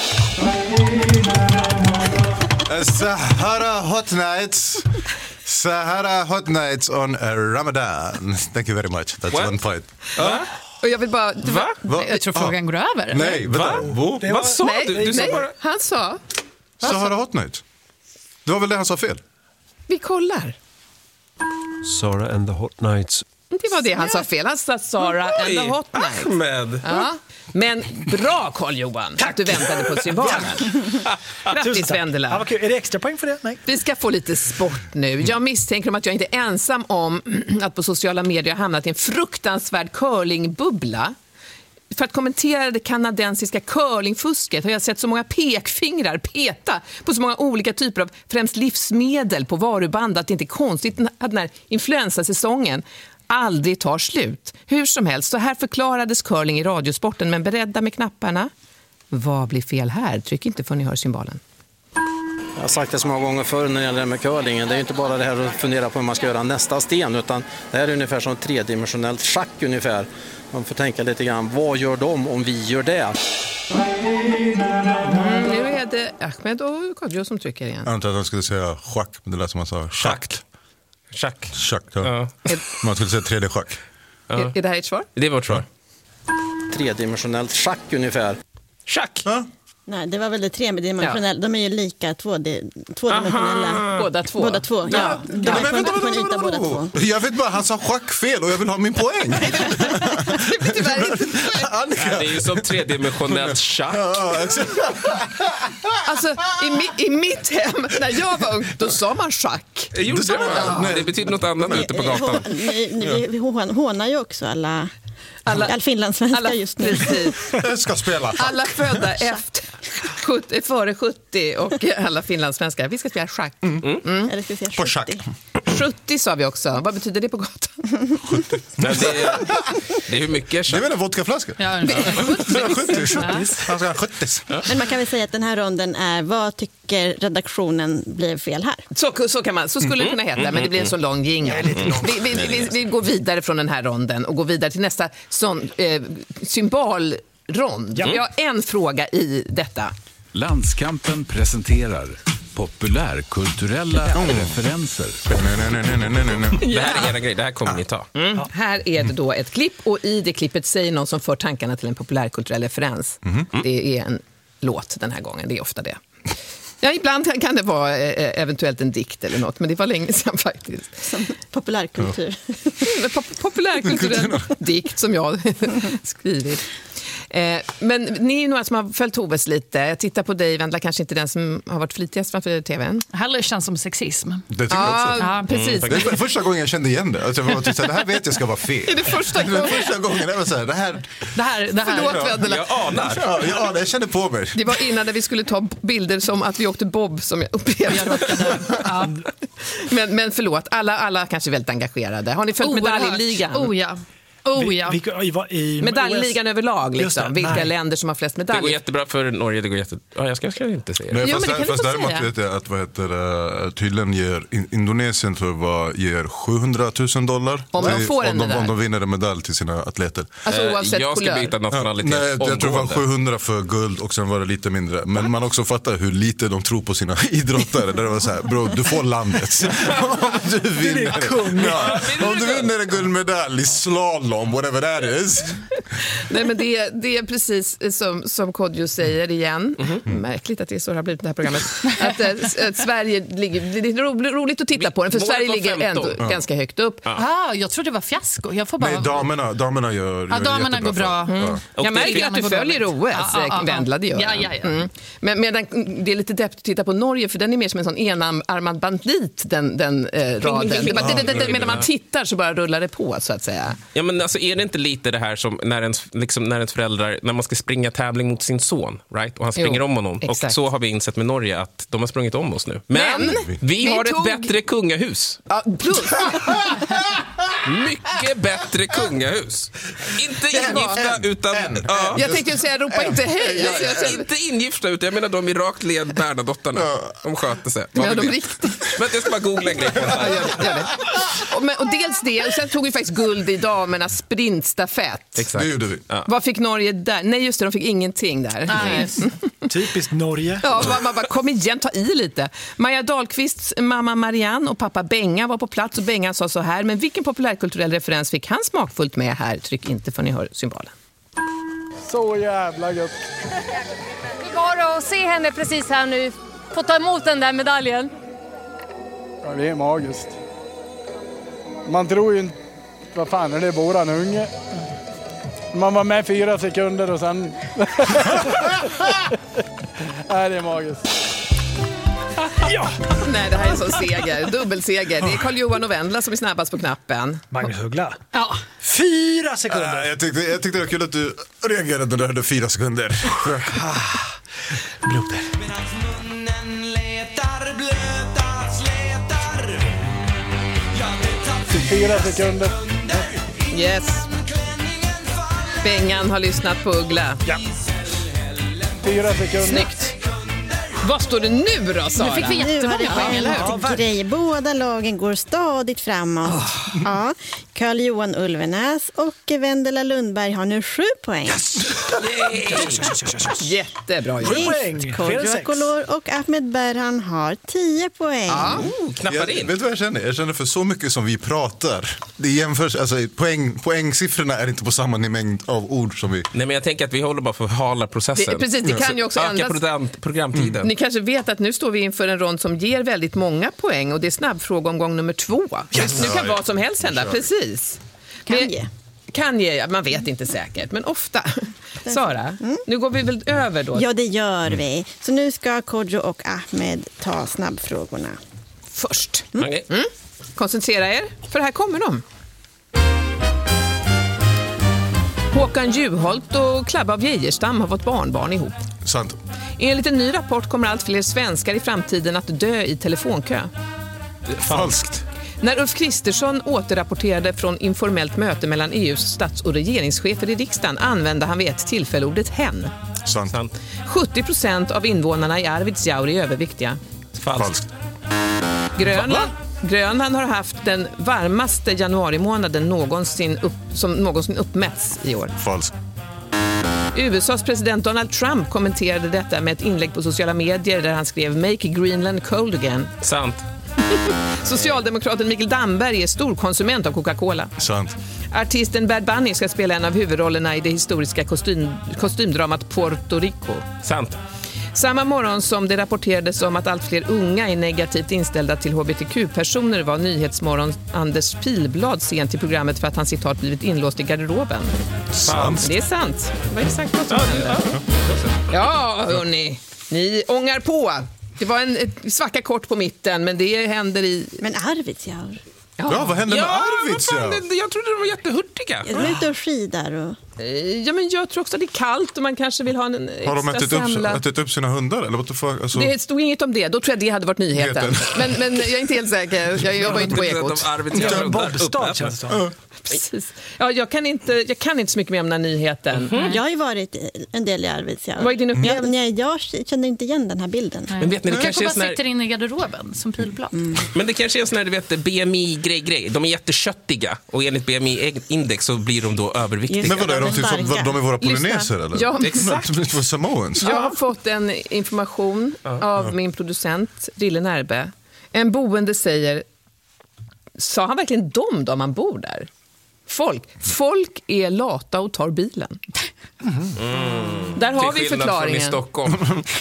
Sahara Hot Nights. Sahara Hot Nights on Ramadan. Thank you very much. That's What? one point. Uh? Och jag vill bara... Va? Va? Jag tror frågan ah. går över. Nej, Va? Va? Vad sa nej, du? du nej, sa bara... Han sa... Sahara Hot Nights. Det var väl det han sa fel? Vi kollar. Sara and the Hot Nights. Det var det han sa fel. Han sa Sara and the Hot Nights. Ahmed. Ja. Men bra, Carl-Johan, att du väntade på cymbalen. Grattis, Vendela. Ja, vad kul. Är det extra poäng för det? Nej. Vi ska få lite sport nu. Jag misstänker om att jag inte är ensam om att på sociala medier har hamnat i en fruktansvärd curlingbubbla. För att kommentera det kanadensiska curlingfusket har jag sett så många pekfingrar peta på så många olika typer av främst livsmedel på varuband att det inte är konstigt att den här influensasäsongen aldrig tar slut. Hur som helst, så här förklarades curling i radiosporten, men beredda med knapparna. Vad blir fel här? Tryck inte för ni hör cymbalen. Jag har sagt det så många gånger förr när det gäller med curlingen. Det är inte bara det här att fundera på hur man ska göra nästa sten, utan det här är ungefär som tredimensionellt schack ungefär. Man får tänka lite grann, vad gör de om vi gör det? Mm, nu är det Ahmed och Kodjo som trycker igen. Jag antar att han skulle säga schack, men det lät som man sa schakt. Schack. Schack, ja. Ja. Man skulle säga tredje schack. Ja. Är, är det här ett svar? Det är vårt svar. Tredimensionellt schack ungefär. Schack? Ja. Nej, det var väl det tredimensionella. Ja. De är ju lika två-d- tvådimensionella. Båda två. Båda två, ja. ja. De är men, på, på en yta båda två. Jag vet bara, han sa schackfel och jag vill ha min poäng. Det är ju som tredimensionellt schack. Alltså, i, mi, i mitt hem, när jag var ung, då sa man schack. Det, gjorde man. Det betyder något annat ute på gatan. Vi hånar ju också alla... Alla, all finlandssvenska alla, just nu. Jag ska spela schack. Alla födda efter sjuttio, före sjuttio och alla finlandssvenskar. Vi ska spela schack. Mm. Mm. Eller ska vi säga på schack. sjuttio sa vi också. Vad betyder det på gatan? sjuttio. Nej, det, är, det är hur mycket schack. Det är väl en vodkaflaska? Ja, sjuttio. Men man kan väl säga att den här ronden är, vad tycker redaktionen blir fel här? Så, så, kan man, så skulle det kunna heta, men det blir en så lång jingle. Vi, vi, vi, vi går vidare från den här ronden och går vidare till nästa sån, eh, symbolrond. Ja. Jag har en fråga i detta. Landskampen presenterar populärkulturella mm. referenser. Nej, nej, nej, nej, nej. Det här är era grej, det här kommer ni ta. Mm. Ja. Här är det då ett klipp och i det klippet säger någon som för tankarna till en populärkulturell referens. Mm. Det är en låt den här gången, det är ofta det. Ja, ibland kan det vara eh, eventuellt en dikt eller något, men det var länge sedan faktiskt. Som populärkultur. Ja. Pop- populärkulturell dikt som jag skrivit. Eh, men ni är några som har följt Hoves lite. Jag tittar på dig, Vendela, kanske inte den som har varit flitigast framför tvn. Heller känns som sexism. Det tycker jag också. Ja, precis. Mm, det är första gången jag kände igen det. Alltså, jag tyckte, det här vet jag ska vara fel. Är det första gången? Det första gången. Det var så här, det här... Det här, det här. Förlåt, Vendela. Jag anar. Ja, jag anar. Jag känner på mig. Det var innan när vi skulle ta bilder som att vi åkte bob som jag upplevde. Ja. men, men förlåt, alla, alla kanske är väldigt engagerade. Har ni följt medaljligan? Oh ja. Oh, ja. Vi, vi, i, i, medaljligan överlag, liksom. Vilka nej. länder som har flest medaljer. Det går jättebra för Norge, det går jätte... Ja, jag ska, jag ska inte säga det. Nej, jo, fast men det kan fast du däremot säga. vet jag att vad heter det, tydligen ger in, Indonesien tror jag var, ger sjuhundratusen dollar om de, får en om, de, om de vinner en medalj till sina atleter. Alltså oavsett jag ska byta nationalitet. Ja, nej, jag tror det var sjuhundra för guld och sen var det lite mindre. Men man också fattar hur lite de tror på sina idrottare. Där det var så här, bro, du får landet. Om du vinner, ja, om du vinner en guldmedalj i slalom, whatever that is. Nej, men det, det är precis som, som Kodjo säger igen. Mm-hmm. Märkligt att det är så det har blivit det här programmet. Att, att, att Sverige ligger, det är ro, roligt att titta på den, för Sverige ligger ändå ja. ganska högt upp. Ja. Ah, jag tror det var fiasko. Jag får bara... Nej, damerna, damerna gör, ja, gör damerna går bra. Mm. Ja. Jag märker att du följer O S, ja, ja, Vendela, det gör ja, ja, ja. Mm. Men, men den, det är lite deppigt att titta på Norge, för den är mer som en sån enarmad bandit, den, den eh, raden. Det bara, det, det, det, medan man tittar så bara rullar det på, så att säga. Ja, men alltså, är det inte lite det här som när ens, liksom, när ens föräldrar, när man ska springa tävling mot sin son, right? Och han springer jo, om honom. Exakt. Och så har vi insett med Norge att de har sprungit om oss nu. Men, Men vi, vi har tog... ett bättre kungahus. Ja, plus. Mycket bättre kungahus. Inte ingifta en, utan... En, ja. Jag tänkte säga, ropa en, inte hej. Ja, ja, ja. Inte ingifta utan jag menar de i rakt led Bernadotterna. De sköter sig. Ja, de riktigt. Men jag ska bara googla en grej på det här. Ja, gör det. Och, men, och dels det, och sen tog vi faktiskt guld i damernas sprintstafett. Exakt. Det gjorde vi. Ja. Vad fick Norge där? Nej, just det, de fick ingenting där. Nej. Typiskt Norge. Ja, man, man bara, kom igen, ta i lite. Maja Dahlqvists mamma Marianne och pappa Benga var på plats och Benga sa så här, men vilken populärkulturell referens fick han smakfullt med här? Tryck inte för ni hör symbolen. Så jävla gött. Det var att se henne precis här nu, få ta emot den där medaljen. Ja, det är magiskt. Man tror ju inte, vad fan är det, våran unge? Man var med fyra sekunder och sen... Nej, det är magiskt. Ja. Nej, det här är en sån seger. Dubbelseger. Det är Carl-Johan och Vendela som är snabbast på knappen. Magnus Uggla. Ja. Fyra sekunder. Uh, jag, tyckte, jag tyckte det var kul att du reagerade när du hade fyra sekunder. Blooper. Fyra sekunder. Yes. Bengan har lyssnat på Uggla. Ja. Fyra sekunder. Snyggt. Vad står det nu då, Sara? Nu fick vi jättemånga poäng, eller hur? Ja, grej. Båda lagen går stadigt framåt. Oh. Ja, Carl-Johan Ulvenäs och Vendela Lundberg har nu sju poäng. Yes! Jättebra. Sju poäng. Kodjo Akolor och Ahmed Berhan har tio poäng. Ah. Oh, knappar in. Jag, vet du vad jag känner? Jag känner för så mycket som vi pratar. Det jämförs, alltså, poäng, poängsiffrorna är inte på samma mängd av ord som vi... Nej, men jag tänker att vi håller bara för att förhala processen. Det, precis, det kan ju också öka ändras. program, programtiden. Mm. Ni kanske vet att nu står vi inför en rond som ger väldigt många poäng och det är snabbfrågeomgång nummer två. Yes. Nu kan vad som helst hända, precis. Kan men, ge. Kan ge, man vet inte säkert, men ofta. Sara, mm. nu går vi väl över då? Ja, det gör vi. Så nu ska Kodjo och Ahmed ta snabbfrågorna. Först. Mm. Okay. Mm. Koncentrera er, för här kommer de. Håkan Juholt och Klabbe av Geijerstam har fått barnbarn ihop. Sant. Enligt en ny rapport kommer allt fler svenskar i framtiden att dö i telefonkö. Falskt. När Ulf Kristersson återrapporterade från informellt möte mellan E U:s stats- och regeringschefer i riksdagen använde han vid ett tillfälle ordet hen. Sant. Sant. sjuttio procent av invånarna i Arvidsjaur är överviktiga. Falskt. Grönland, Grönland har haft den varmaste januarimånaden någonsin upp, som någonsin uppmätts i år. Falskt. U S A:s president Donald Trump kommenterade detta med ett inlägg på sociala medier där han skrev "Make Greenland cold again". Sant. Socialdemokraten Mikael Damberg är stor konsument av Coca-Cola. Sant. Artisten Bad Bunny ska spela en av huvudrollerna i det historiska kostym, kostymdramat Puerto Rico. Sant. Samma morgon som det rapporterades om att allt fler unga är negativt inställda till H B T Q-personer var Nyhetsmorgon Anders Pilblad sent i programmet för att han citat blivit inlåst i garderoben. Sant. Det är sant. Det var exakt vad som hände. Ja, hörni. Ni ångar på. Det var en ett svacka kort på mitten, men det händer i... Men Arvidsjaur? Ja, ja vad hände med ja, Arvidsjaur? Jag trodde de var jättehurtiga. De är ute och skidar och... Ja, men jag tror också att det är kallt och man kanske vill ha en extra Har de ätit upp, ätit upp sina hundar? Eller what the fuck? Alltså... Det stod inget om det. Då tror jag det hade varit nyheten. Men, men jag är inte helt säker. Jag jobbar inte på Ekot. Bobstad känns det som. Precis. Ja, jag, kan inte, jag kan inte så mycket mer om den här nyheten. Mm. Jag har ju varit en del i Arvidsjaur. Vad är din upplevelse? Jag, nej, jag känner inte igen den här bilden. Nej. Men vet ni, det jag kanske bara är sån här... sitter inne i garderoben som Pilblad. Mm. Men det kanske är en sån här, du vet, B M I-grej-grej. De är jätteköttiga och enligt B M I-index så blir de då överviktiga. Men vadå, är de, typ som, de är våra polyneser eller? Ja, exakt. Samoans. Jag har fått en information av min producent Rille Närbe. En boende säger, sa han verkligen dom då man bor där? Folk, folk är lata och tar bilen. Mm. Där har vi förklaringen. Från i Stockholm.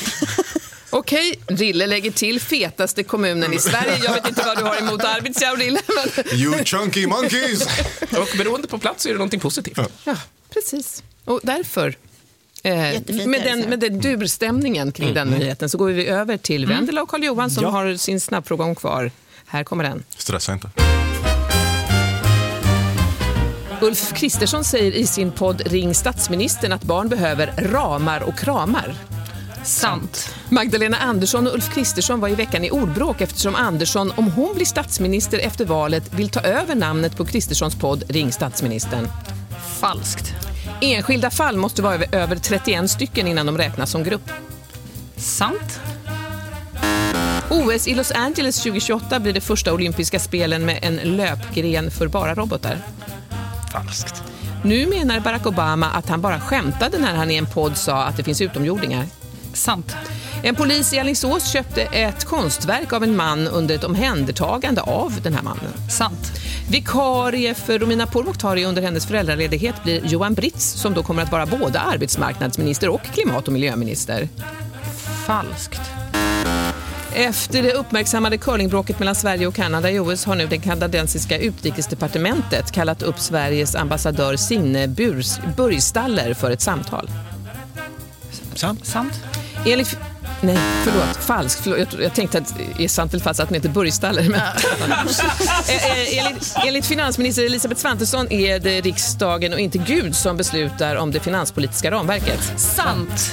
Okej, Rille lägger till fetaste kommunen i Sverige. Jag vet inte vad du har emot Arvidsjaur, Rille. Men... You chunky monkeys! Och beroende på plats så är det någonting positivt. Ja, ja precis. Och därför, eh, med, den, med den durstämningen kring mm. den nyheten så går vi över till mm. Vendela och Carl-Johan som ja. har sin snabbfråga kvar. Här kommer den. Stressa inte. Ulf Kristersson säger i sin podd Ring statsministern att barn behöver ramar och kramar. Sant. Magdalena Andersson och Ulf Kristersson var i veckan i ordbråk eftersom Andersson, om hon blir statsminister efter valet, vill ta över namnet på Kristerssons podd Ring statsministern. Falskt. Enskilda fall måste vara över, över trettioen stycken innan de räknas som grupp. Sant. O S i Los Angeles tjugohundratjugoåtta blir det första olympiska spelen med en löpgren för bara robotar. Falskt. Nu menar Barack Obama att han bara skämtade när han i en podd sa att det finns utomjordingar. Sant. En polis i Alingsås köpte ett konstverk av en man under ett omhändertagande av den här mannen. Sant. Vikarie för Romina Pourmokhtari under hennes föräldraledighet blir Johan Britz som då kommer att vara både arbetsmarknadsminister och klimat- och miljöminister. Falskt. Efter det uppmärksammade curlingbråket mellan Sverige och Kanada i O S har nu det kanadensiska utrikesdepartementet kallat upp Sveriges ambassadör Signe Burgstaller för ett samtal. Sant? Sant. Enligt... Nej, förlåt. Falskt. Förlåt. Jag, jag tänkte att det är sant eller falskt att den heter Burgstaller. Men... enligt, enligt finansminister Elisabeth Svantesson är det riksdagen och inte Gud som beslutar om det finanspolitiska ramverket. Sant.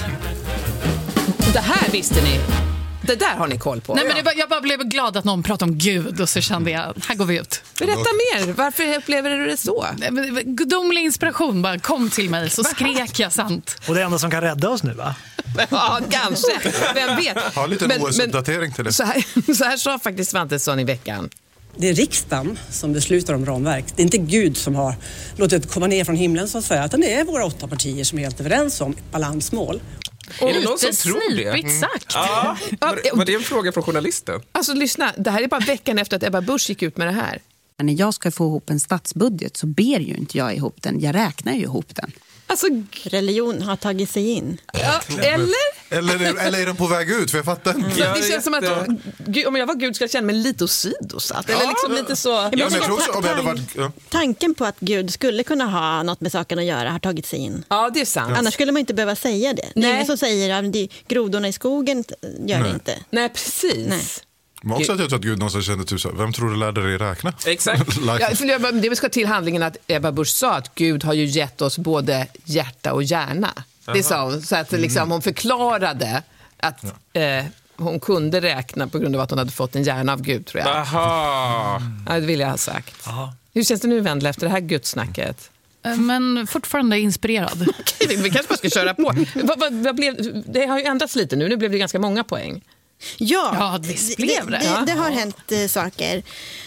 Det här visste ni. Det där har ni koll på. Nej, men det var, jag bara blev glad att någon pratade om Gud och så kände jag, här går vi ut. Berätta mer. Varför upplever du det så? Gudomlig inspiration bara kom till mig, så skrek jag sant. Och det enda som kan rädda oss nu, va? Ja, kanske. Vem vet? Ha lite Men- O S-uppdatering till det. Så här, så här sa faktiskt Svantesson i veckan. Det är riksdagen som beslutar om ramverk. Det är inte Gud som har låtit det komma ner från himlen så att säga, utan det är våra åtta partier som är helt överens om ett balansmål. Är det någon Lite som tror det? snipigt sagt. Ja. Var, var det en fråga från journalisten? Alltså lyssna, det här är bara veckan efter att Ebba Busch gick ut med det här. När jag ska få ihop en statsbudget så ber ju inte jag ihop den, jag räknar ju ihop den. Alltså, religion har tagit sig in. Ja, eller? Eller, eller är den på väg ut? För jag fattar inte. Så det känns som att Gud, om jag var Gud skulle jag känna mig lite åsidosatt. Eller liksom lite så... Ja, men jag tror så, om jag hade varit, ja. Tanken på att Gud skulle kunna ha något med saken att göra har tagit sig in. Ja, det är sant. Annars skulle man inte behöva säga det. Det är ingen som säger att de grodorna i skogen gör Nej. det inte. Nej, precis. Nej. Men också att jag tror att Gud någonstans kände typ så, vem tror du lärde dig räkna? Exakt. like. Ja, för det- det ska till handlingen att Ebba Busch sa att Gud har ju gett oss både hjärta och hjärna. Det sa hon. Så att liksom, hon förklarade att eh, hon kunde räkna på grund av att hon hade fått en hjärna av Gud, tror jag. Aha. Ja, det vill jag ha sagt. Hur känns det nu, Vendela, efter det här gudssnacket? Men fortfarande inspirerad. Okej, vi kanske bara ska köra på. vad, vad, vad blev, det har ju ändrats lite nu. Nu blev det ganska många poäng. Ja, Ja, visst blev det. det, det har hänt eh, saker.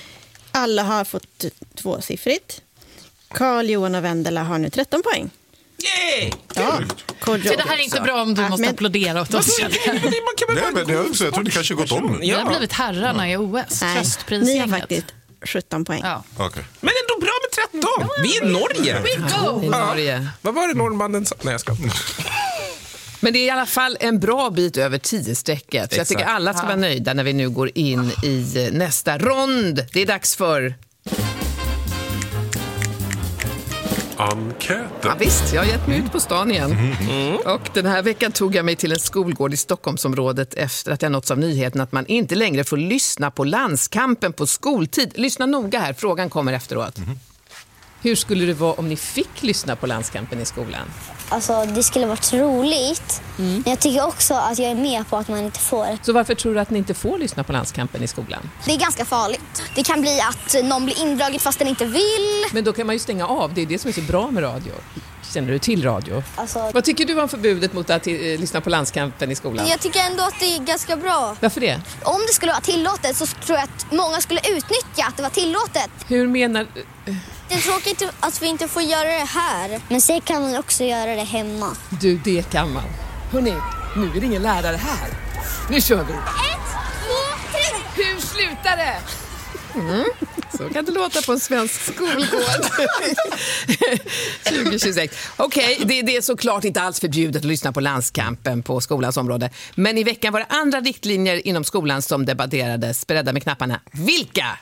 Alla har fått tvåsiffrigt. Carl, Johan och Vendela har nu tretton poäng. Yay! Ja, Så det här är inte bra om du måste Ahmed. applådera åt oss. Nej, men det är också, jag tror det kanske gått om. Vi har blivit herrarna i O S. Nej, Tröstprisgänget. ni har faktiskt sjutton poäng. Ja. Okay. Men ändå bra med tretton. Vi är Norge. We go! I Norge. Vad var det norrmannen sa? Nej, jag ska. Men det är i alla fall en bra bit över tio strecket. Så jag tycker alla ska vara nöjda när vi nu går in i nästa rond. Det är dags för... Enkäten. Ja, visst, jag har gett mig ut på stan igen. Mm. Och den här veckan tog jag mig till en skolgård i Stockholmsområdet efter att jag nåtts av nyheten att man inte längre får lyssna på landskampen på skoltid. Lyssna noga här, frågan kommer efteråt. Mm. Hur skulle det vara om ni fick lyssna på landskampen i skolan? Alltså, det skulle varit roligt. Men jag tycker också att jag är med på att man inte får. Så varför tror du att ni inte får lyssna på landskampen i skolan? Det är ganska farligt. Det kan bli att någon blir indragen fast den inte vill. Men då kan man ju stänga av, det är det som är så bra med radio. Känner du till radio? Alltså, Vad tycker du om förbudet mot att eh, lyssna på landskampen i skolan? jag tycker ändå att det är ganska bra. Varför det? Om det skulle vara tillåtet så tror jag att många skulle utnyttja att det var tillåtet. Hur menar... Det är tråkigt att vi inte får göra det här. Men sen kan man också göra det hemma. Du, det kan man. Hörrni, nu är det ingen lärare här. Nu kör vi. Ett, två, tre. Hur slutar det? Mm. Så kan det låta på en svensk skolgård. tjugo tjugosex. Okej, okay, det, det är såklart inte alls förbjudet att lyssna på landskampen på skolans område. Men i veckan var det andra riktlinjer inom skolan som debatterades. Beredda med knapparna. Vilka?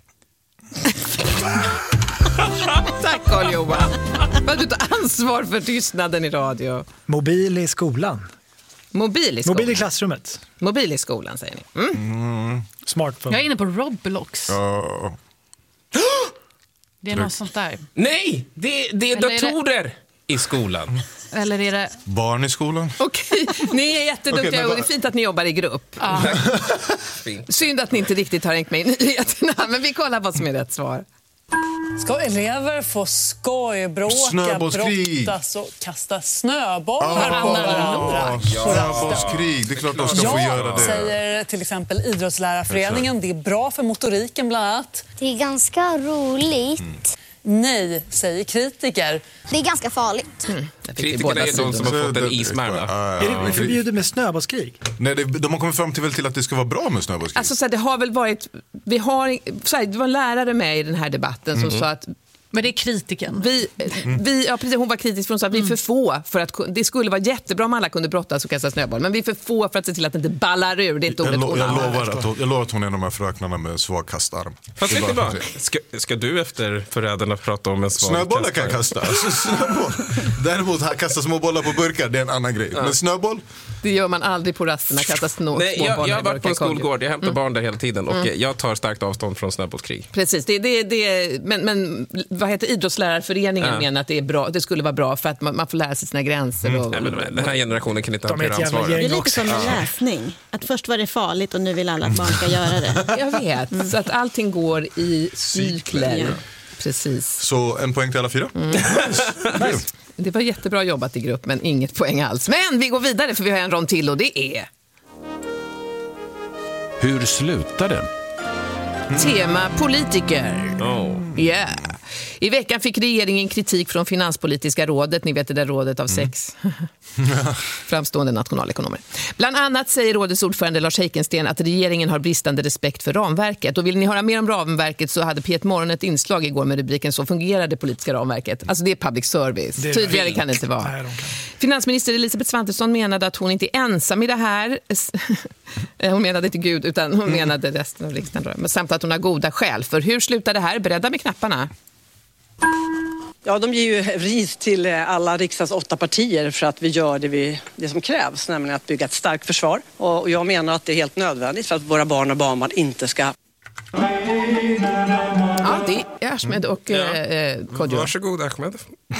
Tack Carl-Johan. För att du tar ansvar för tystnaden i radio. Mobil i skolan. Mobil i skolan. Mobil i klassrummet. Mobil i skolan, säger ni. Mm. Mm. Smartphone. Jag är inne på Roblox. Ja. Det är något sånt där. Nej, det, det är Eller är det- datorer i skolan. Eller är det... Barn i skolan. Okej, ni är jätteduktiga Okej, men och vad- det är fint att ni jobbar i grupp. Ja. Synd att ni inte riktigt har hängt med i nyheterna, men vi kollar vad som är rätt svar. Ska elever få skojbråka, Snöbollskrig. brottas och kasta snöbollar på varandra? Snöbollskrig, det är klart de ska få göra det. Säger till exempel Idrottslärarföreningen. Det är bra för motoriken bland annat. Det är ganska roligt. Nej, säger kritiker. Det är ganska farligt. Mm. Kritikerna är de som har fått en ismärna. Är det förbjudet med snöbollskrig? Nej, det, de har kommit fram till, väl till att det ska vara bra med snöbollskrig. Alltså så här, det har väl varit, vi har, så här, det var en lärare med i den här debatten som Mhm. sa att Men det är kritiken. Vi, vi, ja, precis, hon var kritisk för hon sa att vi är för få för att det skulle vara jättebra om alla kunde brottas och kasta snöboll. Men vi är för få för att se till att det inte ballar ur. Det är ett jag, ordet lo, hon jag, använder. lovar att hon, jag lovar att hon är en av de här fröknarna med svag kastarm. Fast vet du vad? Ska, ska du efter förrädarna prata om en svag Snöbollar kastare? kan jag kasta. Alltså, snöboll. Däremot att kasta små bollar på burkar, det är en annan grej. Ja. Men snöboll? Det gör man aldrig på rasterna, kasta snå, Nej, små jag, bollar jag har i varit på en burkar. skolgård, jag hämtar Mm. barn där hela tiden och Mm. jag tar starkt avstånd från snöbollskrig. Precis, det, det, det, men, men vad heter idrottslärarföreningen Ja. menar att det, är bra, det skulle vara bra för att man, man får lära sig sina gränser. Mm. Och, Nej, men den här generationen kan inte De är hantera ett jävla ansvaret. Det är lite som med läsning. Att först var det farligt och nu vill alla att barn ska göra det. Jag vet, så att allting går i cykler. Ja. Precis. Så en poäng till alla fyra? Mm. Det var jättebra jobbat i grupp, men inget poäng alls. Men vi går vidare för vi har en rond till och det är... Hur slutar det? Tema politiker. Oh. Yeah. I veckan fick regeringen kritik från Finanspolitiska rådet, ni vet det där rådet av sex framstående nationalekonomer. Bland annat säger rådets ordförande Lars Heikensten att regeringen har bristande respekt för ramverket. Och vill ni höra mer om ramverket så hade P ett Morgon ett inslag igår med rubriken Så fungerar det politiska ramverket. Alltså det är public service. Det är Tydligare vilt. kan det inte vara. Nej, de kan. Finansminister Elisabeth Svantesson menade att hon inte är ensam i det här. Hon menade inte Gud utan hon menade resten av riksdagen. Men samt att hon har goda skäl. För hur slutar det här? Beredda med knapparna. Ja, de ger ju ris till alla riksdagens åtta partier för att vi gör det, vi, det som krävs, nämligen att bygga ett starkt försvar. Och jag menar att det är helt nödvändigt för att våra barn och barnbarn inte ska... Ja, det är Ahmed och Ja. eh, Kodjo. Varsågod Ahmed.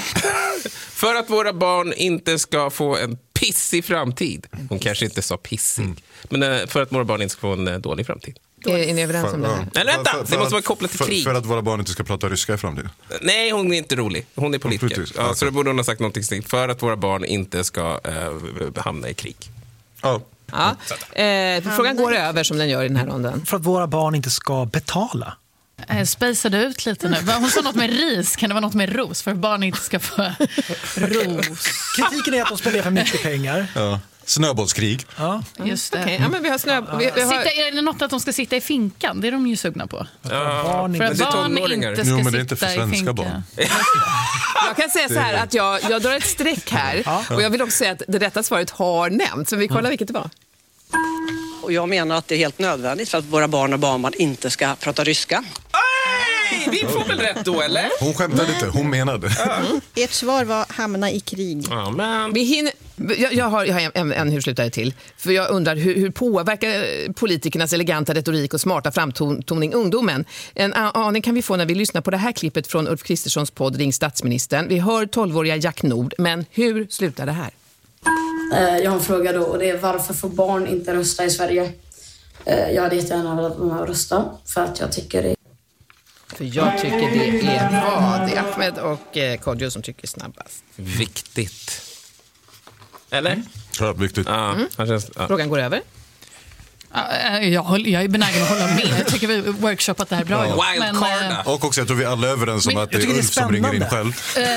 För att våra barn inte ska få en pissig framtid. Hon kanske inte sa pissig. Mm. Men eh, för att våra barn inte ska få en eh, dålig framtid. Är, är ni överens om det här? Nej, vänta, För- för det måste att- vara kopplat till för, krig. För att våra barn inte ska prata ryska i framtiden. Nej, hon är inte rolig. Hon är politiker. Politisk, Ja, okej. så då borde hon ha sagt någonting snyggt. För att våra barn inte ska eh, hamna i krig. Ja. Ja. Eh, frågan går över som den gör i den här ronden. För att våra barn inte ska betala. Eh, Spacade ut lite nu. Hon sa något med ris. Kan det vara något med ros? För att barn inte ska få ros. Kritiken är att de spenderar för mycket pengar. Ja. Snöbollskrig. Ja. Just det. Okej, ja, men vi har snö... Vi, vi har... Sitta, är det något att de ska sitta i finkan? Det är de ju sugna på. Ja, barn För att det är barn tonåringar. inte ska Jo, men det är sitta inte för i svenska finka. barn. Jag kan säga så här att jag, jag drar ett streck här. Och jag vill också säga att det rätta svaret har nämnts. Så vi kollar vilket det var. Och jag menar att det är helt nödvändigt för att våra barn och barnbarn inte ska prata ryska. Nej, vi får väl rätt då, eller? Hon skämtade inte, hon menade. Mm. Ert svar var hamna i krig. Ja, men... Vi hinner... jag, jag har, jag har en, en hur slutar det till. För jag undrar hur, hur påverkar politikernas eleganta retorik och smarta framtoning ungdomen? En aning kan vi få när vi lyssnar på det här klippet från Ulf Kristerssons podd Ring statsministern. Vi hör tolvåriga Jack Nord, men hur slutar det här? Jag har en fråga då och det är varför får barn inte rösta i Sverige? Jag hade jättegärna velat vara med och rösta för att jag tycker det. För jag tycker det är vad? Det är Ahmed och eh, Kodjo som tycker snabbast. Viktigt. Eller? Ja, viktigt. Ja, Mm. han känns, ja. Frågan går över. Ja, Jag, håller, jag är benägen att hålla med. Jag tycker vi workshoppat det här bra. Ja. Men, Wildcarda. eh, Och också, jag tror vi alla är överens om Men- att det jag är tycker det är Ulf som ringer in spännande.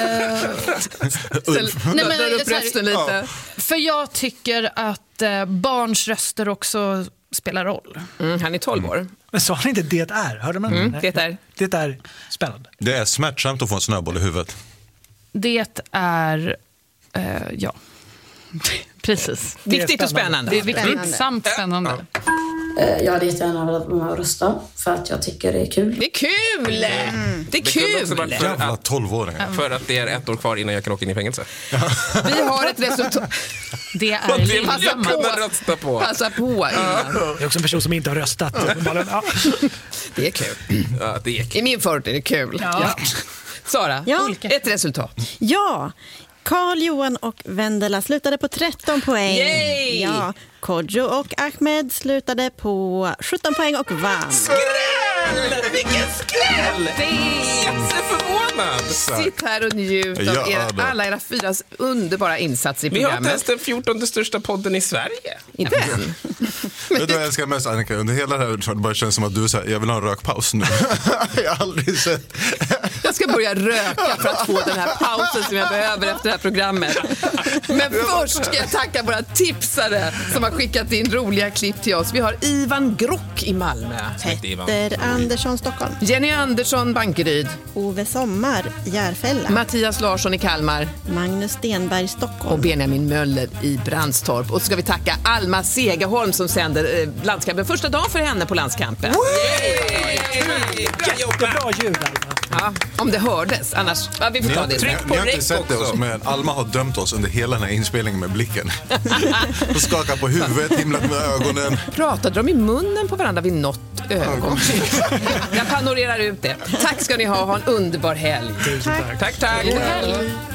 själv. Ulf. Nej, men, Drar upp så här, rösten lite. För jag tycker att eh, barns röster också spelar roll. Mm, han är tolv år. Men sa han inte det är? Hörde man? Mm, Nej. det är. Det är spännande. Det är smärtsamt att få en snöboll i huvudet. Det är, eh, ja, precis. Det är Viktigt och spännande. Det är viktigt Spännande. samt spännande. Jag hade jättegärna velat vara med och rösta för att jag tycker det är kul. Det är kul! Mm. Det är Det kunde också kul! varit för Jävla att, tolvåringar. för att det är ett år kvar innan jag kan åka in i fängelse. Vi har ett resultat. Det är Och det vill jag lillgammal. kunna rösta på. Passa på innan. Det är också en person som inte har röstat. Ja. Det är kul. Ja, det är I min förort är det kul. Ja. Sara, Ja. ett resultat. Ja, Carl Johan och Vendela slutade på tretton poäng. Yay! Ja, Kodjo och Ahmed slutade på sjutton poäng och vann. Skräll! Vilken skräll! Det är... Jätteförvånad! Sitt här och njut av Ja, era, då. alla era fyras underbara insatser i Vi har inte programmet. ens den fjortonde största podden i Sverige. Inte än. Vet du vad jag älskar mest, Annika? Under hela det här det bara känns som att du säger jag vill ha en rökpaus nu. Jag har aldrig sett. Jag ska börja röka för att få den här pausen som jag behöver efter det här programmet. Men först ska jag tacka våra tipsare som har skickat in roliga klipp till oss. Vi har Ivan Grock i Malmö. Petter Andersson, Stockholm. Jenny Andersson, Bankeryd. Ove Sommar, Järfälla. Mattias Larsson i Kalmar. Magnus Stenberg, Stockholm. Och Benjamin Möller i Brandstorp. Och så ska vi tacka Alma Segerholm som sänder eh, landskampen. Första dagen för henne på landskampen. Jättebra ljud, Alma. Ja, om det hördes. Annars, ja, vi får ta det. Tryck på räck också. Men Alma har dömt oss under hela den här inspelningen med blicken. Och skakar på huvudet, himlat med ögonen. Pratade de i munnen på varandra vid något ögon? Jag panorerar ut det. Tack ska ni ha. Ha en underbar helg. Tack. Tack, tack. God helg.